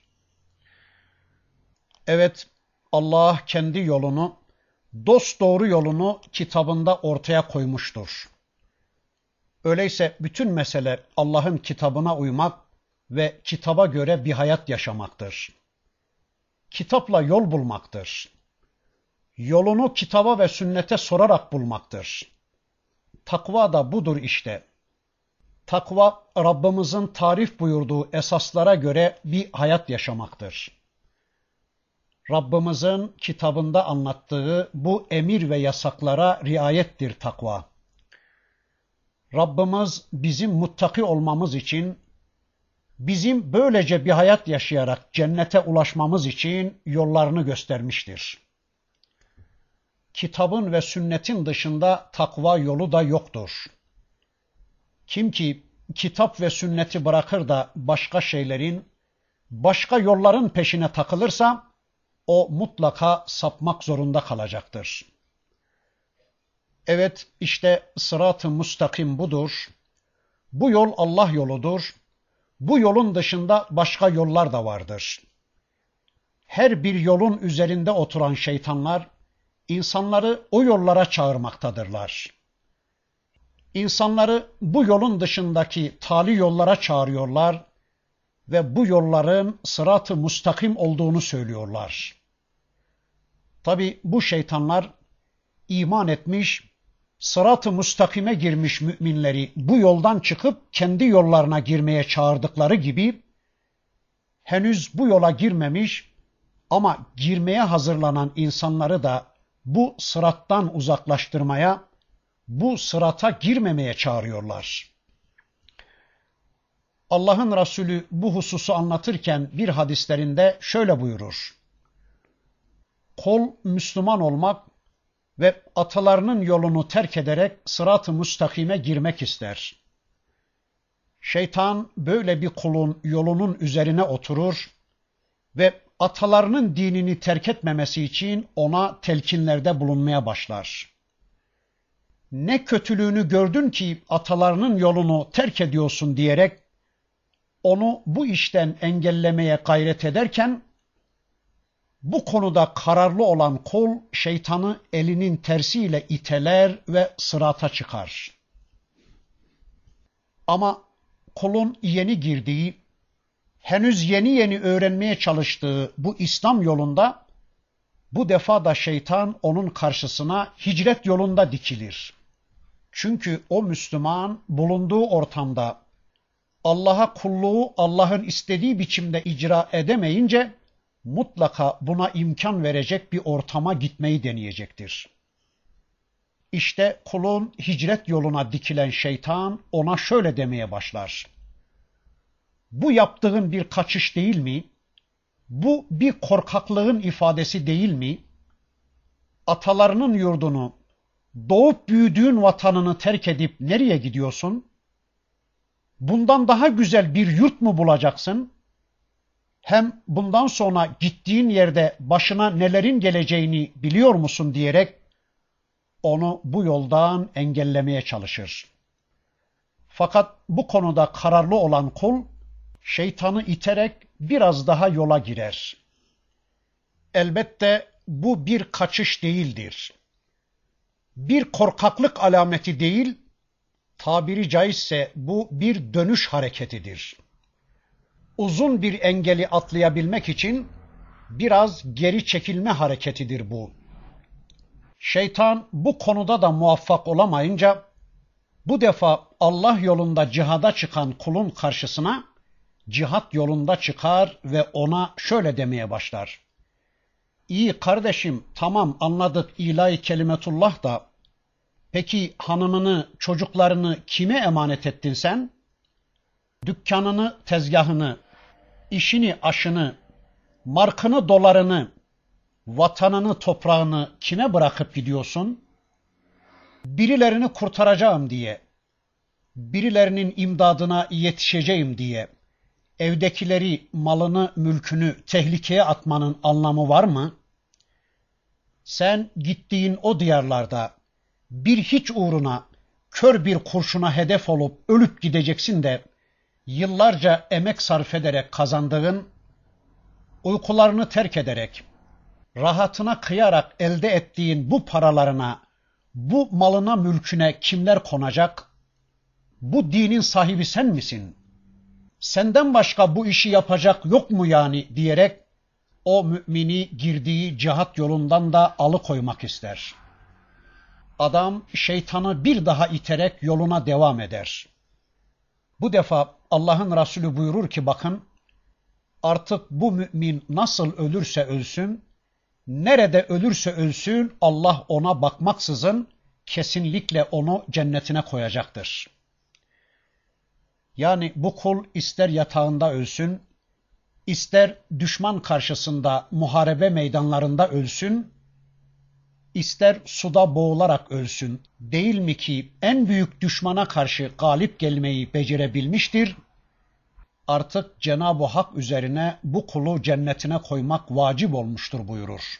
Evet, Allah kendi yolunu, dosdoğru yolunu kitabında ortaya koymuştur. Öyleyse bütün mesele Allah'ın kitabına uymak ve kitaba göre bir hayat yaşamaktır. Kitapla yol bulmaktır. Yolunu kitaba ve sünnete sorarak bulmaktır. Takva da budur işte. Takva, Rabbimizin tarif buyurduğu esaslara göre bir hayat yaşamaktır. Rabbimizin kitabında anlattığı bu emir ve yasaklara riayettir takva. Rabbimiz bizim muttaki olmamız için, bizim böylece bir hayat yaşayarak cennete ulaşmamız için yollarını göstermiştir. Kitabın ve sünnetin dışında takva yolu da yoktur. Kim ki kitap ve sünneti bırakır da başka şeylerin, başka yolların peşine takılırsa, o mutlaka sapmak zorunda kalacaktır. Evet, işte sırat-ı müstakim budur. Bu yol Allah yoludur. Bu yolun dışında başka yollar da vardır. Her bir yolun üzerinde oturan şeytanlar, insanları o yollara çağırmaktadırlar. İnsanları bu yolun dışındaki tali yollara çağırıyorlar ve bu yolların sırat-ı müstakim olduğunu söylüyorlar. Tabi bu şeytanlar iman etmiş, sırat-ı müstakime girmiş müminleri bu yoldan çıkıp kendi yollarına girmeye çağırdıkları gibi, henüz bu yola girmemiş ama girmeye hazırlanan insanları da bu sırattan uzaklaştırmaya, bu sırata girmemeye çağırıyorlar. Allah'ın Resulü bu hususu anlatırken bir hadislerinde şöyle buyurur. Kul Müslüman olmak ve atalarının yolunu terk ederek sırat-ı müstakime girmek ister. Şeytan böyle bir kulun yolunun üzerine oturur ve atalarının dinini terk etmemesi için ona telkinlerde bulunmaya başlar. Ne kötülüğünü gördün ki atalarının yolunu terk ediyorsun diyerek onu bu işten engellemeye gayret ederken bu konuda kararlı olan kul şeytanı elinin tersiyle iteler ve sırata çıkar. Ama kulun yeni girdiği, henüz yeni yeni öğrenmeye çalıştığı bu İslam yolunda bu defa da şeytan onun karşısına hicret yolunda dikilir. Çünkü o Müslüman bulunduğu ortamda Allah'a kulluğu Allah'ın istediği biçimde icra edemeyince mutlaka buna imkan verecek bir ortama gitmeyi deneyecektir. İşte kulun hicret yoluna dikilen şeytan ona şöyle demeye başlar. Bu yaptığın bir kaçış değil mi? Bu bir korkaklığın ifadesi değil mi? Atalarının yurdunu, doğup büyüdüğün vatanını terk edip nereye gidiyorsun? Bundan daha güzel bir yurt mu bulacaksın? Hem bundan sonra gittiğin yerde başına nelerin geleceğini biliyor musun diyerek onu bu yoldan engellemeye çalışır. Fakat bu konuda kararlı olan kul şeytanı iterek biraz daha yola girer. Elbette bu bir kaçış değildir. Bir korkaklık alameti değil, tabiri caizse bu bir dönüş hareketidir. Uzun bir engeli atlayabilmek için biraz geri çekilme hareketidir bu. Şeytan bu konuda da muvaffak olamayınca bu defa Allah yolunda cihada çıkan kulun karşısına cihat yolunda çıkar ve ona şöyle demeye başlar. İyi kardeşim, tamam anladık ilahi kelimetullah da peki hanımını, çocuklarını kime emanet ettin sen? Dükkanını, tezgahını, işini, aşını, markını, dolarını, vatanını, toprağını kime bırakıp gidiyorsun? Birilerini kurtaracağım diye, birilerinin imdadına yetişeceğim diye, evdekileri, malını, mülkünü tehlikeye atmanın anlamı var mı? Sen gittiğin o diyarlarda bir hiç uğruna kör bir kurşuna hedef olup ölüp gideceksin de yıllarca emek sarf ederek kazandığın, uykularını terk ederek, rahatına kıyarak elde ettiğin bu paralarına, bu malına, mülküne kimler konacak? Bu dinin sahibi sen misin? Senden başka bu işi yapacak yok mu yani diyerek o mümini girdiği cihat yolundan da alıkoymak ister. Adam şeytanı bir daha iterek yoluna devam eder. Bu defa Allah'ın Resulü buyurur ki bakın, artık bu mümin nasıl ölürse ölsün, nerede ölürse ölsün Allah ona bakmaksızın kesinlikle onu cennetine koyacaktır. Yani bu kul ister yatağında ölsün, ister düşman karşısında muharebe meydanlarında ölsün, ister suda boğularak ölsün, değil mi ki en büyük düşmana karşı galip gelmeyi becerebilmiştir? Artık Cenab-ı Hak üzerine bu kulu cennetine koymak vacip olmuştur buyurur.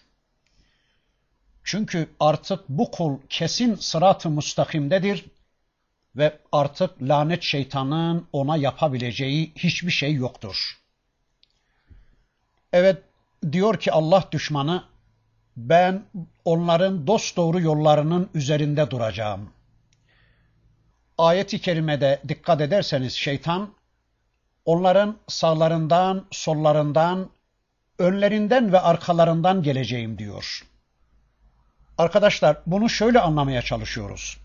Çünkü artık bu kul kesin sırat-ı müstakimdedir ve artık lanet şeytanın ona yapabileceği hiçbir şey yoktur. Evet, diyor ki Allah düşmanı, ben onların dosdoğru yollarının üzerinde duracağım. Ayet-i kerimede dikkat ederseniz şeytan, onların sağlarından, sollarından, önlerinden ve arkalarından geleceğim diyor. Arkadaşlar bunu şöyle anlamaya çalışıyoruz.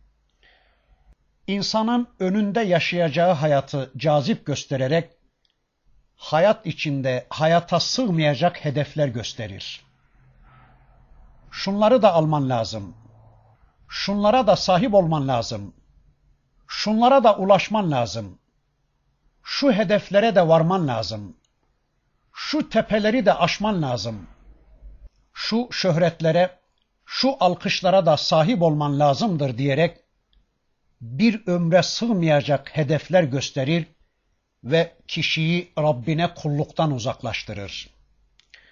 İnsanın önünde yaşayacağı hayatı cazip göstererek, hayat içinde hayata sığmayacak hedefler gösterir. Şunları da alman lazım. Şunlara da sahip olman lazım. Şunlara da ulaşman lazım. Şu hedeflere de varman lazım. Şu tepeleri de aşman lazım. Şu şöhretlere, şu alkışlara da sahip olman lazımdır diyerek bir ömre sığmayacak hedefler gösterir ve kişiyi Rabbine kulluktan uzaklaştırır.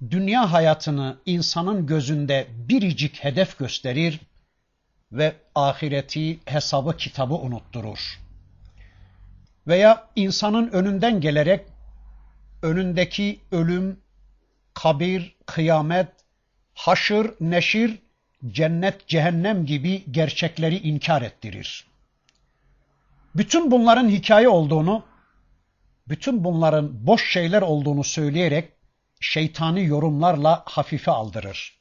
dünya hayatını insanın gözünde biricik hedef gösterir ve ahireti, hesabı, kitabı unutturur. Veya insanın önünden gelerek önündeki ölüm, kabir, kıyamet, haşır, neşir, cennet, cehennem gibi gerçekleri inkar ettirir. Bütün bunların hikaye olduğunu, bütün bunların boş şeyler olduğunu söyleyerek şeytani yorumlarla hafife aldırır.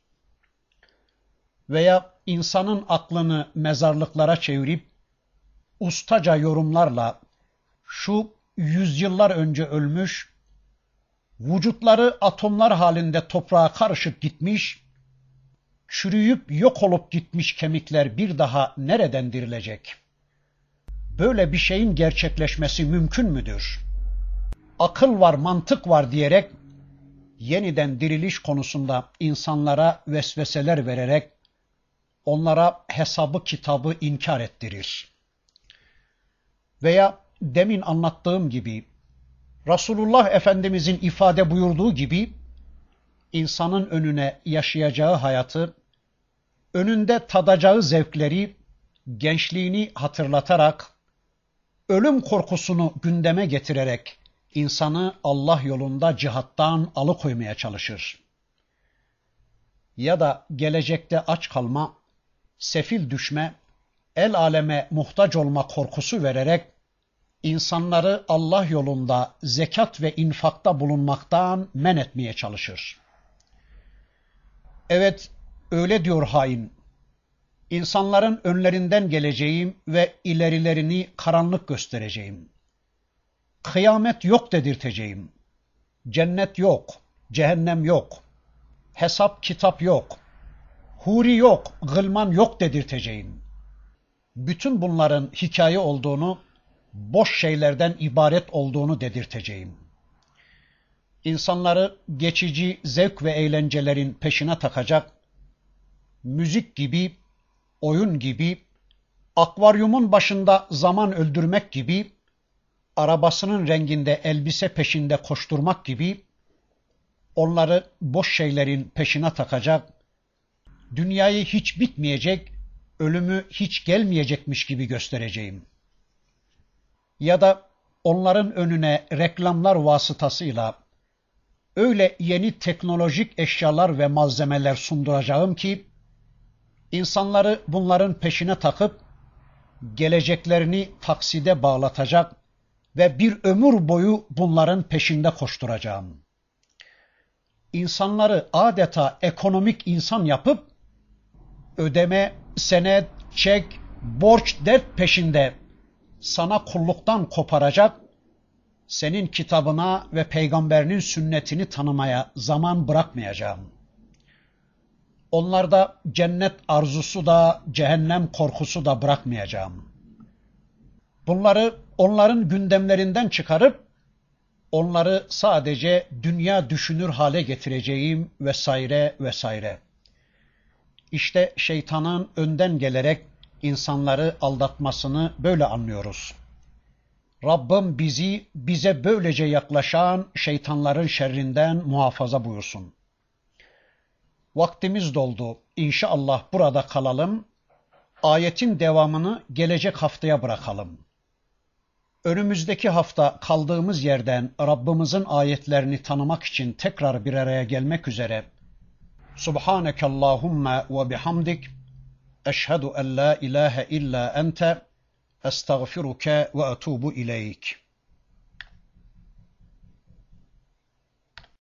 Veya insanın aklını mezarlıklara çevirip ustaca yorumlarla şu yüzyıllar önce ölmüş, vücutları atomlar halinde toprağa karışıp gitmiş, çürüyüp yok olup gitmiş kemikler bir daha nereden dirilecek? Böyle bir şeyin gerçekleşmesi mümkün müdür? Akıl var, mantık var diyerek yeniden diriliş konusunda insanlara vesveseler vererek onlara hesabı kitabı inkar ettirir. Veya demin anlattığım gibi Resulullah Efendimizin ifade buyurduğu gibi insanın önüne yaşayacağı hayatı, önünde tadacağı zevkleri, gençliğini hatırlatarak, ölüm korkusunu gündeme getirerek insanı Allah yolunda cihattan alıkoymaya çalışır. Ya da gelecekte aç kalma, sefil düşme, el aleme muhtaç olma korkusu vererek insanları Allah yolunda zekat ve infakta bulunmaktan men etmeye çalışır. Evet, öyle diyor hain. İnsanların önlerinden geleceğim ve ilerilerini karanlık göstereceğim. Kıyamet yok dedirteceğim. Cennet yok, cehennem yok. Hesap kitap yok. Huri yok, gılman yok dedirteceğim. Bütün bunların hikaye olduğunu, boş şeylerden ibaret olduğunu dedirteceğim. İnsanları geçici zevk ve eğlencelerin peşine takacak, müzik gibi, oyun gibi, akvaryumun başında zaman öldürmek gibi, arabasının renginde elbise peşinde koşturmak gibi, onları boş şeylerin peşine takacak, dünyayı hiç bitmeyecek, ölümü hiç gelmeyecekmiş gibi göstereceğim. Ya da onların önüne reklamlar vasıtasıyla öyle yeni teknolojik eşyalar ve malzemeler sunduracağım ki, insanları bunların peşine takıp, geleceklerini takside bağlatacak ve bir ömür boyu bunların peşinde koşturacağım. İnsanları adeta ekonomik insan yapıp, ödeme, senet, çek, borç, dert peşinde sana kulluktan koparacak, senin kitabına ve peygamberinin sünnetini tanımaya zaman bırakmayacağım. Onlarda cennet arzusu da, cehennem korkusu da bırakmayacağım. Bunları onların gündemlerinden çıkarıp, onları sadece dünya düşünür hale getireceğim vesaire vesaire. İşte şeytanın önden gelerek insanları aldatmasını böyle anlıyoruz. Rabbim bize böylece yaklaşan şeytanların şerrinden muhafaza buyursun. Vaktimiz doldu. İnşallah burada kalalım. Ayetin devamını gelecek haftaya bırakalım. Önümüzdeki hafta kaldığımız yerden Rabbimizin ayetlerini tanımak için tekrar bir araya gelmek üzere. Subhanekallahumma ve bihamdik. Eşhedü en la ilahe illa ente. Estağfiruke ve etubu ileyk.